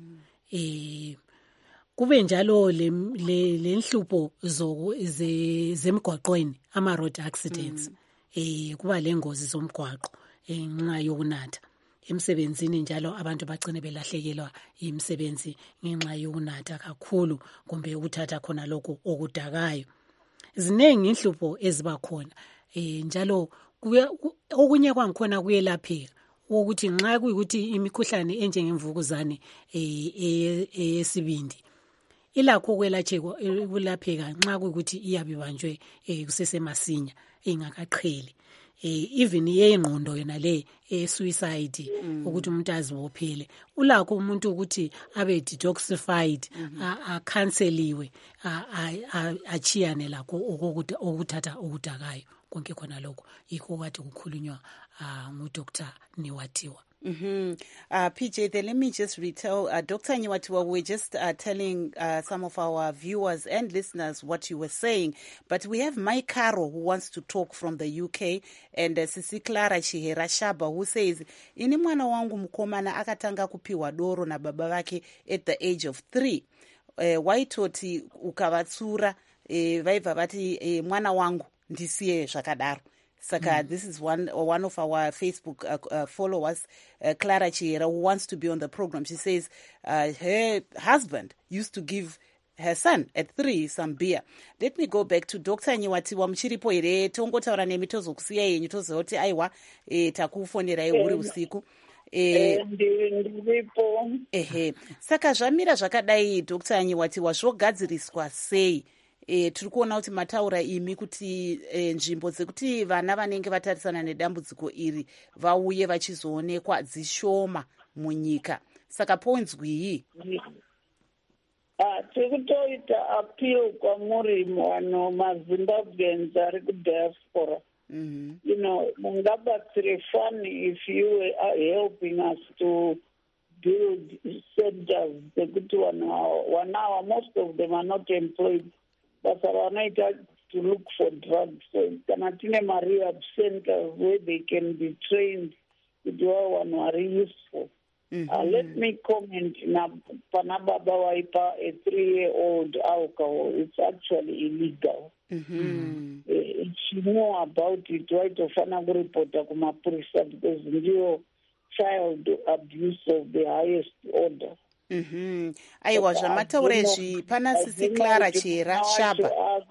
Eh kube njalo le lenhlupho zemgwaqweni ama road accidents eh kuba lengozi zomgwaqo ngenxa yokunatha. Emsebenzini njalo abantu bagcine belahlekelwa imisebenzi ngenxa yokunatha kakhulu kumbe ukuthatha khona lokho okudakayo. Zinengi inhlupho eziba khona eh njalo okunye kwangikhona kuyelapheka ukuthi nxa kuyikuthi imikhuhlane enjengemvukuzane eyesibindi ilakho kwelapheka kulapheka nxa kuyikuthi iyabibanjwe kusesemasinya ingakaqheli. Even yengqondo yona le suicide ukuthi umuntu azibophele ulakho umuntu ukuthi abe detoxified acanceliwe achiyane lakho okuthatha okudakayo konke khona lokho yikho kade kukhulunywa nguDoctor Niwatiwa.
Mm-hmm. Uh, P J, then let me just retell, uh, Doctor Niwatiwa, we're just uh, telling uh, some of our viewers and listeners what you were saying, but we have Mike Caro who wants to talk from the U K, and uh, Sisi Clara Chihera Shaba who says, ini mwana wangu mkomana akatanga kupiwa doro na baba wake at the age of three. Uh, waitoti ukavatsura uh, vaiva vati uh, mwana wangu ndisiye zvakadaro. Saka, mm. This is one one of our Facebook uh, uh, followers, uh, Clara Chiera, who wants to be on the program. She says uh, her husband used to give her son at three some beer. Let me go back to Doctor Niwatiwa muchiripo ere tongotaura nemi tozokusiya yenyu tozoti aiwa e, takufonera uri usiku. Eh,
ndiripo.
Ehe. Saka zvamira zvakadai Doctor Niwatiwa zvogadziriswa sei? E, tiri kuona kuti mataura imi kuti e, nzvimbo dzekuti vana vanenge vatarisana nedambudziko iri vauye vachizoonekwa dzishoma munyika. Saka pointswi
ah tiri kutoita appeal kwamuri vano maZimbabweans ari kudiaspora. Mm-hmm. You know, mungabatsire fani if you are helping us to build centers dzekuti vanawa most of them are not employed. But vanoita to look for drugs. So kana tine rehab centers where they can be trained to do one very useful. Mm-hmm. Uh, let me comment na pana baba waipa a three-year-old alcohol. It's actually illegal. Mm-hmm. Uh, if you know about it, why to fana kuripota kumapurisa because ndiyo child abuse of the highest order.
Mhm. Aiwa zvamataura izvi pana Sisi Clara Chiera Shaba.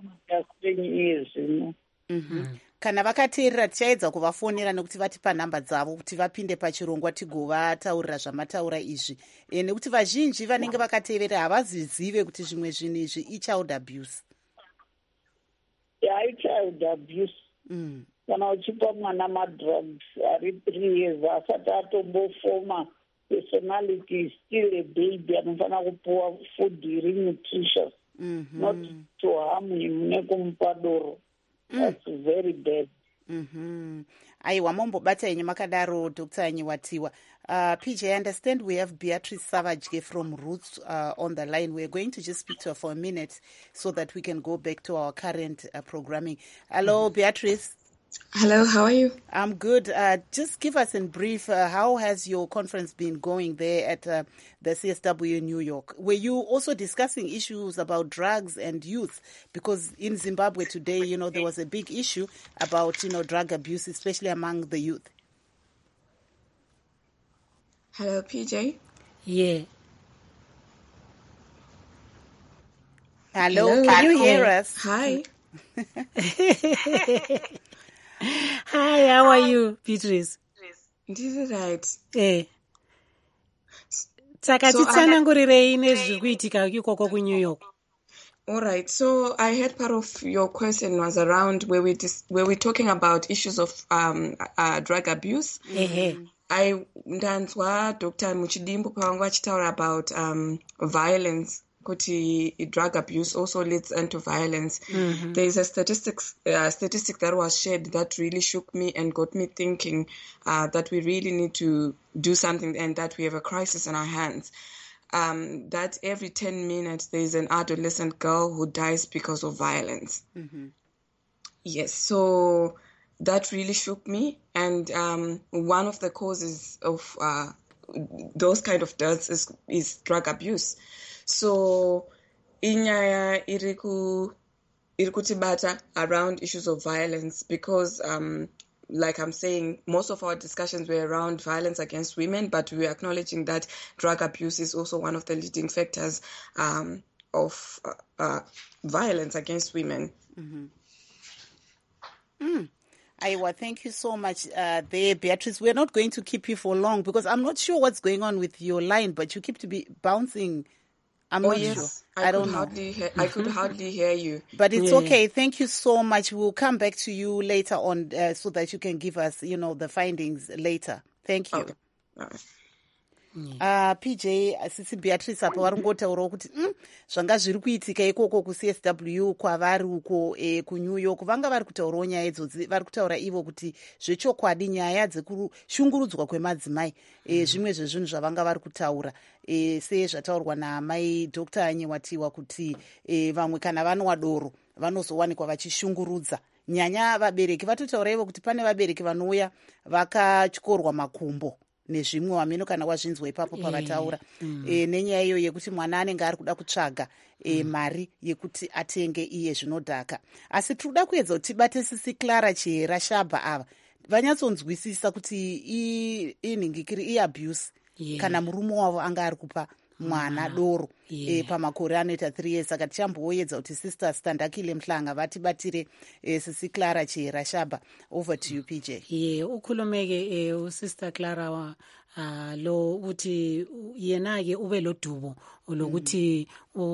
Mhm. Kana vakateerera tichaedza kuvafonera nekuti vatipa nhamba dzavo kuti vapinde pachirongwa tigovataurira zvamataura izvi. E, nekuti vazhinji vanenge vakateerera havazizive kuti zvimwe zvinhu izvi i-child abuse.
Yeah, i-child abuse. Mm. Kana uchipa mwana madrugs ari three years asati atombofoma personality is still a baby anofana kupuwa food iri nutritious. Mm-hmm. Not to harm him nekumupa doro. Mm. That's very bad.
Mm-hmm. Aiwa, mombobata yenye makadaro Doctor Nyiwatiwa. Uh, P J, I understand we have Beatrice Savage from Roots uh, on the line. We're going to just speak to her for a minute so that we can go back to our current uh, programming. Hello, Beatrice.
Hello, how are you?
I'm good. Uh, just give us in brief, uh, how has your conference been going there at uh, the C S W in New York? Were you also discussing issues about drugs and youth? Because in Zimbabwe today, you know, there was a big issue about, you know, drug abuse, especially among the youth.
Hello, P J.
Yeah.
Hello,
Hello.
can you hear us?
Hi.
Hi, how are you, Beatrice?
This is right.
Eh. Saka
So,
titsanangurirei nezviri kuitika ikoko kuNew York.
All right. So I heard part of your question was around where we dis- where we're talking about issues of um uh, drug abuse.
Mm-hmm.
I ndanzwa Doctor Muchidimbu pavanga vachitaura about um violence. Kuti drug abuse also leads into violence. Mm-hmm. There is a statistics uh, statistic that was shared that really shook me and got me thinking uh, that we really need to do something and that we have a crisis in our hands. Um, that every ten minutes there is an adolescent girl who dies because of violence. Mm-hmm. Yes, so that really shook me. And um, one of the causes of uh, those kind of deaths is, is drug abuse. So inyaya iriku irikutibata around issues of violence because um like I'm saying, most of our discussions were around violence against women, but we are acknowledging that drug abuse is also one of the leading factors um of uh, uh, violence against women.
Mm-hmm. Mm. Aiwa, thank you so much uh, there, Beatrice. We're not going to keep you for long because I'm not sure what's going on with your line, but you keep to be bouncing. I'm
oh,
not
yes.
sure.
I,
I don't
could
know.
Hardly hear, I could hardly hear you.
But it's
yeah.
okay. Thank you so much. We'll come back to you later on uh, so that you can give us, you know, the findings later. Thank you.
Okay. All right.
Uh, P J sisi Beatrice apa vari ngotaurawo kuti mm, zvanga zviri kuitika ikoko ku-C S W kwavari uko e, kuNew York vanga vari kutaurawo nyaya idzodzi vari kutaura ivo kuti zvechokwadi nyaya dzekushungurudzwa kwemadzimai e, zvimwe zvezvinhu zvavanga vari kutaura e, sezvataurwa namai Doctor Nyiwatiwa kuti e, vamwe kana vanwa doro vanozowanikwa vachishungurudza nyanya vabereki vatotaura ivo kuti pane vabereki vanouya vakatyorwa makumbo nezvimwe wamino kana wazvinzwa ipapo pavataura mm. e, nenyaya iyo yekuti mwana anenge ari kuda kutsvaga e, mm. mari yekuti atenge iye zvinodhaka. Asi tiri kuedza kuti tibate sisi Clara Chihera Shabha ava vanyatsonzwisisa kuti inhingikiri iabuse yeah. kana murume wavo anga ari kupa mwana mm. doro yeah. e, pamakore anoita three years saka tichamboedza kuti sister Standakile Mhlanga vatibatire e, sisi Clara Chihera Shabha. Over to you, P J.
Yeah, ukhulumeke e, usister Clara wa uh, lo uthi yena ke ube lo dubo lokuthi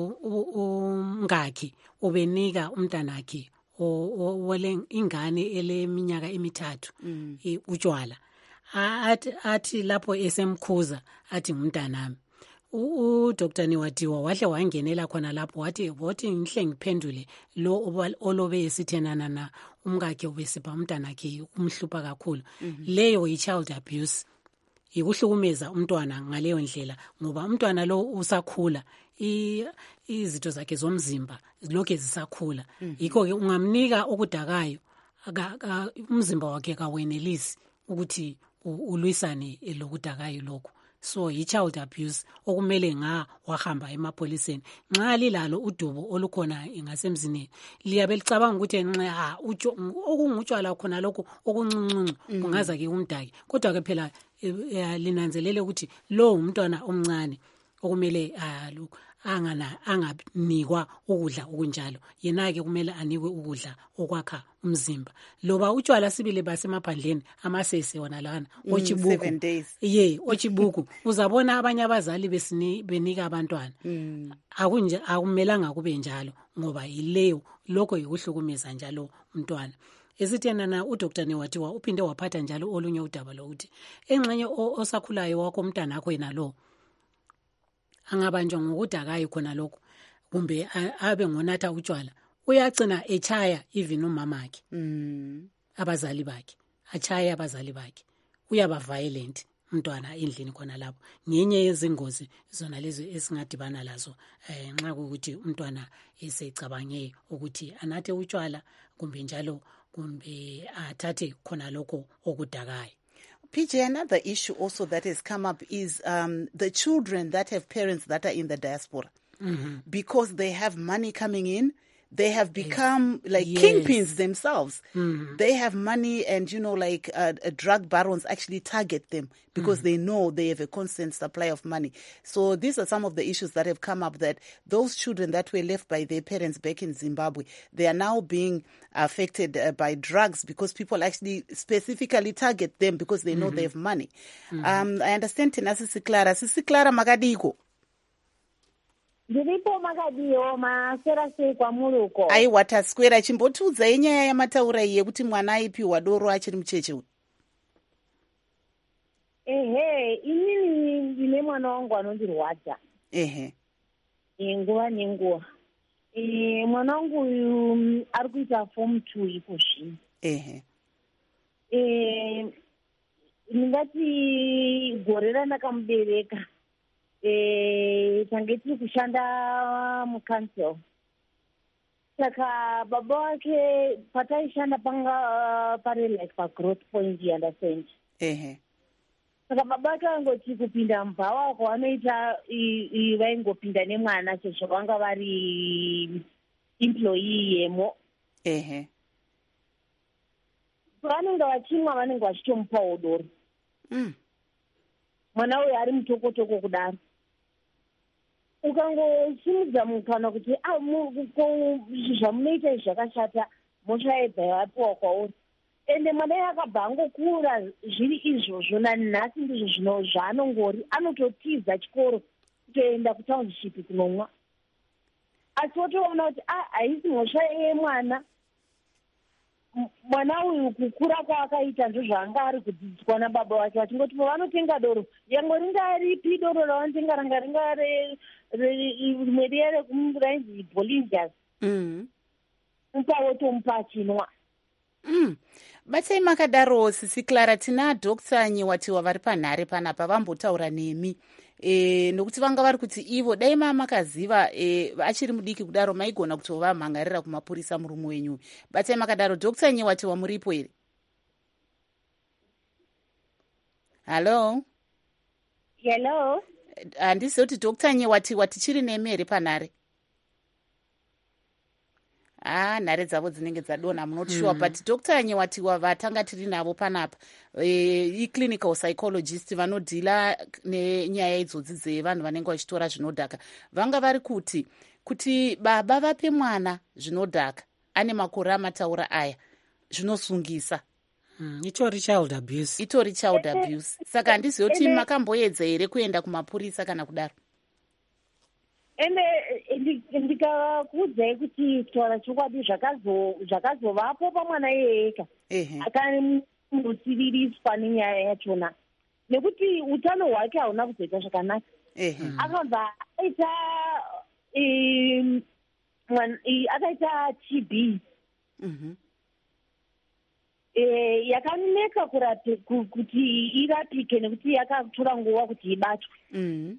umngaki ubenika umntanakhe wole ingane eleminyaka emithathu mm. e, utshwala athi athi lapho esemkhuza athi ngumntanami. uDoctor Nyiwatiwa wahle wangenela khona lapho wathi wothi ngihle ngiphendule lo olobe esithenana na umkakhe ubesipha umntanakhe umhlupha kakhulu. Mm-hmm. Leyo yi-child abuse, ikuhlukumeza umntwana ngaleyo ndlela ngoba umntwana lo usakhula izitho zakhe zomzimba lokho zisakhula. Mm-hmm. Yikho ke ungamnika okudakayo umzimba wakhe kawenelisi ukuthi ulwisane lokudakayo lokho. So yi-child abuse okumele nga wahamba emapoliseni nxa lilalo udubo olukhona ngasemzini liyabe licabanga ukuthi nxa okungutshwala khona lokho okuncuncu kungaza ke umdaki kodwa ke phela linanzelele ukuthi lo umntwana omncane okumele angana anganikwa ukudla okunjalo yena ke kumele anikwe ukudla okwakha umzimba. Loba utshwala sibile basemaphandleni amasese wona lana ochibuku
mm,
ye ochibuku uzabona abanye abazali besini benika abantwana mm. akunje akumelanga kube njalo ngoba yileyo lokho yikuhlukumeza njalo umntwana. Esithena na uDoctor Nyiwatiwa uphinde waphatha njalo olunye udaba lokuthi engxenye osakhulayo wakho umntana akho yena lo angabanjwa ngokudakayo khona lokho kumbe abe ngonatha utshwala uyagcina echaya even umama akhe
Mm.
abazali bakhe achaya abazali bakhe uyaba violent umntwana endlini khona lapho ngenye yezingozi zona lezi esingadibana lazo eh nxa ukuthi umntwana esecabange ukuthi anathe utshwala kumbe njalo kumbe athathe khona lokho okudakayo.
P J, another issue also that has come up is um, the children that have parents that are in the diaspora. Mm-hmm. Because they have money coming in, they have become yes. like yes. kingpins themselves. Mm-hmm. They have money and, you know, like uh, uh, drug barons actually target them because mm-hmm. they know they have a constant supply of money. So these are some of the issues that have come up, that those children that were left by their parents back in Zimbabwe, they are now being affected uh, by drugs because people actually specifically target them because they know mm-hmm. they have money. Mm-hmm. Um, I understand tina Sisi Clara. Sisi Clara makadiko.
Ndiripo makadiyo masera sei kwamuri
aiwa taswera chimbotiudzai nyaya yamataura iye kuti mwana aipiwa doro achiri mucheche uyu.
Ehe, inini ndine mwana wangu anondirwadza.
Ehe.
Nguva nenguva. E, mwana wangu uyu ari kuita form two iko zvino.
Ehe.
E, ndingati gore randakamubereka Eh, tange tiri kushanda mucancel. Saka baba wake pataishanda panga uh, pare like pa growth point, you understand?
Ehe.
Saka baba wake angoti kupinda mubva wako vanoita vaingopinda nemwana sezvo vanga vari employee yemo.
Ehe.
Vanenge vachimwa vanenge vachitomupawo doro.
Mm.
Mwana uyu ari mutokotoko kudaro. Ukangosimudza mukana kuti zvamunoita izvi zvakashata mushaedza yapiwa kwauri. Ende mwana yakabva angokura zviri izvozvo nanhasi ndizvo zvaanongori anototiza chikoro kutoenda kutownship kunomwa. Asi wotoona kuti haisi mhosva yemwana. Mwana uyu kukura kwaakaita ndozvaanga ari kudzidziswa nababa wake vachingoti pavanotenga doro yango ringaripi doro ravanotenga ranga ringa rimwe riya rekurainzi bolivers upawotomupa achinwa.
Batai makadaro Sisi Clara, tina Doctor Nyiwatiwa vari panhare panapa vambotaura nemi. E, nokuti vanga vari kuti ivo dai makaziva e, achiri mudiki kudaro maigona kutovamhangarira kumapurisa murume wenyu. Batai makadaro. Doctor Nyiwatiwa muripo here? Hello?
Hello?
Handizivi kuti Doctor Nyiwatiwa tichiri nemi here panhare? Ah, nhare dzavo dzinenge dzadonha, I'm not sure. Mm. But Doctor Nyiwatiwa vatanga tiri navo panapa, e, i-clinical psychologist vanodhila nenyaya idzodzi dzevanhu vanenge vachitora zvinodhaka, vanga vari kuti kuti baba vape mwana zvinodhaka ane makore amataura aya zvinosungisa.
Mm, itori child abuse.
Itori child abuse. Saka handizivi kuti makamboedza here kuenda kumapurisa kana kudaro.
Ende ndikakuudzai kuti kutaura chokwadi zvakazovapo pamwana iyeyeka akanotiririswa nenyaya yachona, nekuti utano hwake hauna kuzoita zvakanaka. Akabva aita akaita T B yakaneka kuti irapike nekuti yakatora nguva kuti ibatwe.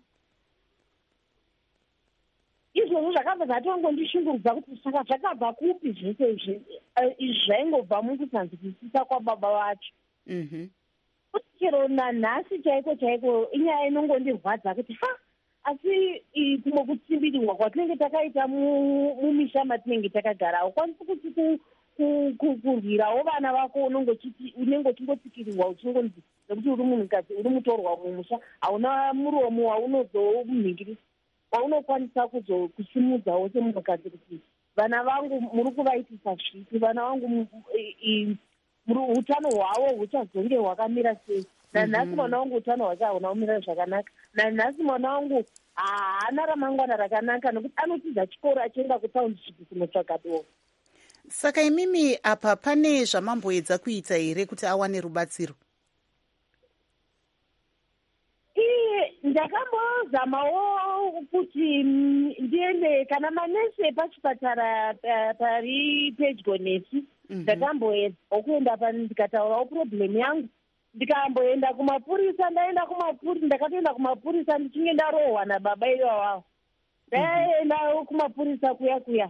Izvozvo zvakabva zvatongondishungurudza kuti saka zvakabva kupi zvese izvi zvaingobva mukusanzwisisa kwababa vacho. Chero nanhasi chaiko chaiko inyaya inongondirwadza kuti ha asi kumwe kutsimbiriwa kwatinenge takaita mumisha matinenge takagara ukwanisi kuti kurwirawo vana vako unenge uchingotsikiriwa uchingonzi nekuti uri munhukadzi uri mutorwa mumusha hauna muromo waunozomhingirisa waunokwanisa kusimudzawo semunhukadzi kuti vana vangu muri kuvaitisa zviki, vana vangu utano hwavo huchazonge hwakamira sei. Nanhasi mwana wangu utano hwake hauna kumira zvakanaka. Nanhasi mwana wangu haana ramangwana rakanaka nekuti anotiza chikoro achienda kutownship kunotsvaga doro.
Saka imimi apa pane zvamamboedza kuita here kuti awane rubatsiro?
Iye ndakambozamawo kuti ndiende kana manesi epachipatara pari pedyo nesi ndakamboedzawo kuenda pani ndikataurawo purobhuremu yangu ndikamboenda kumapurisa ndaenda kumapurisa ndakatoenda kumapurisa ndichinge ndarohwa nababa ivavawo ndaenda kumapurisa kuya kuya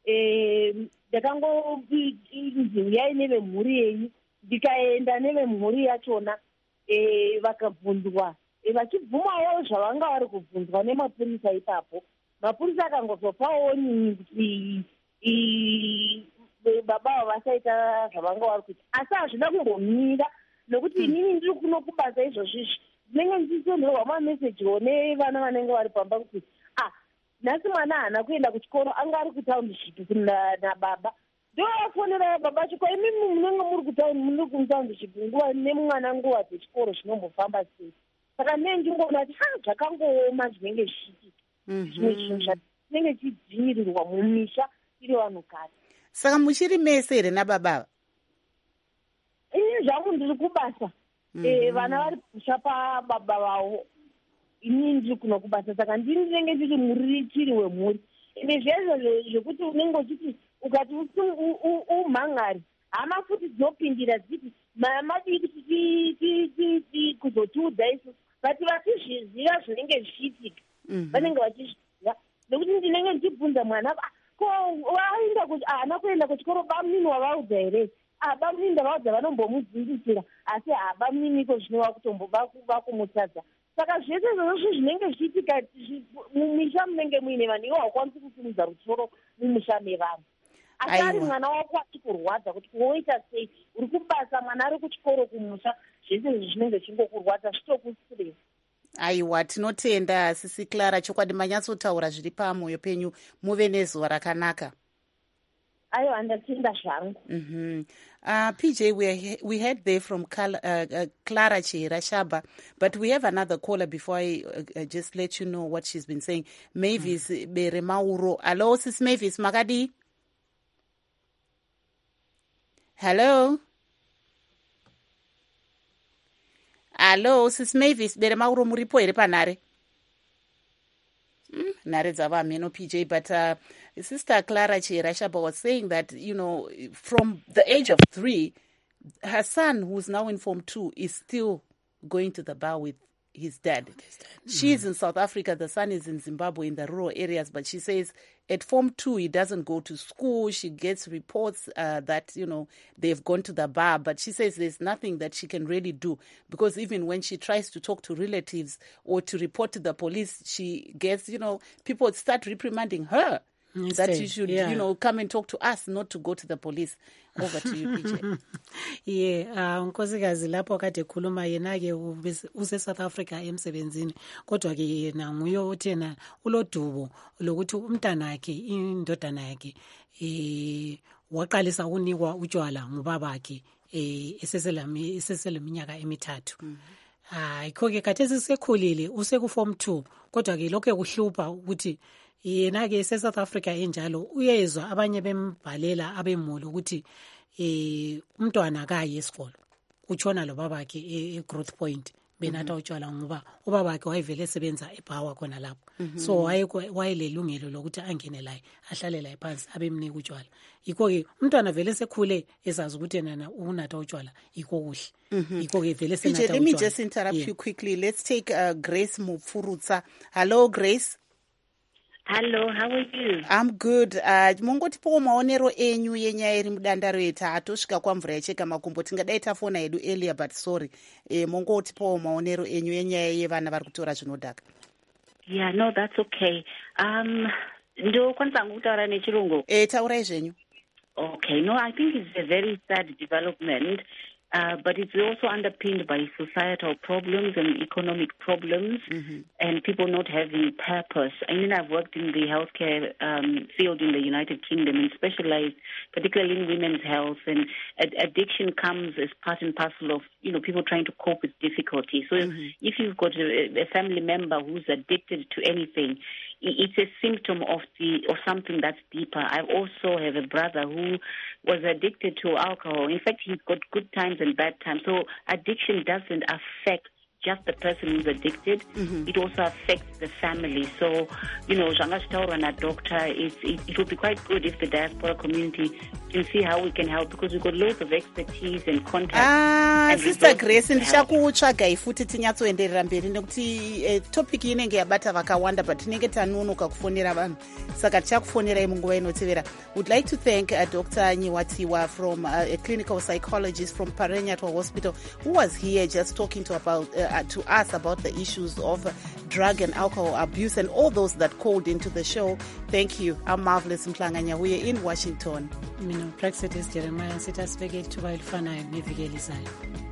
ndakangonzi uyai nevemhuri yenyu ndikaenda nevemhuri yachona vakabvunzwa vachibvumawo zvavanga vari kubvunzwa nemapurisa ipapo. Mapurisa akangozopawo nyinyi kuti baba vavasaita zvavanga vari kuita, asi hazvina kungomira nokuti inini ndiri kuno kubasa izvozvizvi ndinenge ndichisenderwa mamesejiwo nevana vanenge vari pamba kuti ah nhasi mwana haana kuenda kuchikoro, anga ari kutaundishipi nababa. Ndoafonera baba chiko, imimi munenge muri kutauni muri kumutaundishipi nguva nemwana nguva dzechikoro zvinombofamba sei. Saka ndinenge ndingoona kuti ha zvakangooma zvinenge zvichiitika, zvimwe zvinhu zvinenge chidzivirirwa mumisha tiri vanhukadzi.
Saka muchiri mese here nababa?
Ini zvangu ndiri kubasa, vana vari kusha pababa vavo, ini ndiri kuno kubasa. Saka ndini ndinenge ndiri muriritiri wemhuri. Ende zvezvo zvekuti unenge uchiti ukati umhangari hama futi dzinopindira dziti madii kuti kuzotiudza isu, vati vachizviziva zvinenge zvichiitika vanenge vachizviziva. Nekuti ndinenge ndichibvunza mwana ko waenda haana kuenda kuchikoro, bamnini wavaudza here? Bamnini ndavaudza vanombomudzimbisira, asi habamniniko zvinova kutombovakumusadza. Saka zvese zvozvo zvinenge zvichiitika mumisha munenge muine vanhu, iwo haukwanisi kusimudza rutsoro mumusha mevanhu. Asi ari mwana wako achikurwadza kuti woita sei, uri kubasa mwana ari kuchikoro kumusha, zvese izvi zvinenge zvingokurwadza zvitokusirei.
Aiwa, tinotenda Sisi Clara, chokwadi manyatsotaura zviri pamwoyo penyu, muve nezuva rakanaka.
Aiwa, ndatenda zvangu.
Mm-hmm. Uh, P J, we we heard there from Clara, uh, uh, Clara Chihera Shaba, but we have another caller before I uh, just let you know what she's been saying. Mavis mm. Beremauro. Hello, Sis Mavis, Magadi? Hello? Hello, Sis Mavis Beremauro, muripo here panare? Mm, nare dzava meno P J, but uh, Sister Clara Chihera Shaba was saying that, you know, from the age of three, her son, who's now in Form two, is still going to the bar with his dad. His dad. She's mm. in South Africa, the son is in Zimbabwe in the rural areas, but she says at Form two, he doesn't go to school. She gets reports uh, that, you know, they've gone to the bar, but she says there's nothing that she can really do, because even when she tries to talk to relatives or to report to the police, she gets, you know, people start reprimanding her. That you should, yeah. you know, come and talk to us, not to go to the police. Over to you, P J.
Yeah, unkosikazi lapho akade khuluma yena ke use South Africa emsebenzini, kodwa ke yena nguyo uthena ulodubo lokuthi umntana wakhe indodana yakhe eh waqalisa ukunikwa utshwala ngubaba wakhe eh eseselami eseseleminyaka emithathu. Hayi khoke khathesi sekhulile use ku Form two, kodwa ke lokho kuhlupa ukuthi yena ke se South Africa enjalo uyezwa abanye bembhalela abemuli ukuthi eh umntwana akayi esikolo, utshona lo babakhe e Growth Point benatha utshwala ngoba ubabakhe wayevele esebenza eBhawa khona lapho. So wayelelungelo lokuthi angene la ahlale la phansi abemnika utshwala. Yikho ke umntwana vele sekhule esazi ukuthi yena unatha utshwala yikho kuhle. Yikho ke vele senatha utshwala.
Let me just interrupt yeah. you quickly. Let's take uh, Grace Mufurutsa. Hello Grace.
Hello, how are you?
I'm good. Uh, mungotipawo maonero enyu yenyaya iri mudanda reta atosvika kwamvura yacheka makumbo, tingadai tafona yedu earlier but sorry. Eh, mungotipawo maonero enyu yenyaya yevana vari kutora zvinodhaka.
Yeah, no, that's okay. Um, ndo kwanza ngutaura nechirungu.
Eh, taurai zvenyu.
Okay, no, I think it's a very sad development. Uh, but it's also underpinned by societal problems and economic problems, mm-hmm. and people not having purpose. I mean, I've worked in the healthcare um, field in the United Kingdom and specialized particularly in women's health, and ad- addiction comes as part and parcel of, you know, people trying to cope with difficulty. So mm-hmm. if you've got a, a family member who's addicted to anything, it's a symptom of the of something that's deeper. I also have a brother who was addicted to alcohol. In fact, he's got good times and bad times. So addiction doesn't affect just the person who's addicted, mm-hmm. it also affects the family. So, you know, Zhangashitaura doctor, it, it, it would be quite good if the diaspora community can see how we can help, because we've got loads of expertise and contacts.
Ah, and Sister Grace, ndichakutsvagai futi tinyatsoenderera mberi nekuti eh, topic inenge yabata vakawanda but tinenge tanunuka kufonera vanhu saka tichakufonerai munguva inotevera. Would like to thank uh, Doctor Nyiwatiwa from uh, a clinical psychologist from Parenyatwa Hospital who was here just talking to about uh, to us about the issues of uh, drug and alcohol abuse and all those that called into the show. Thank you. I'm Marvelous Mhlanga Nyahuye in Washington.
Mina Praxetis Jeremiah Sitasveke Tuba Ilfana Nevigelisayo.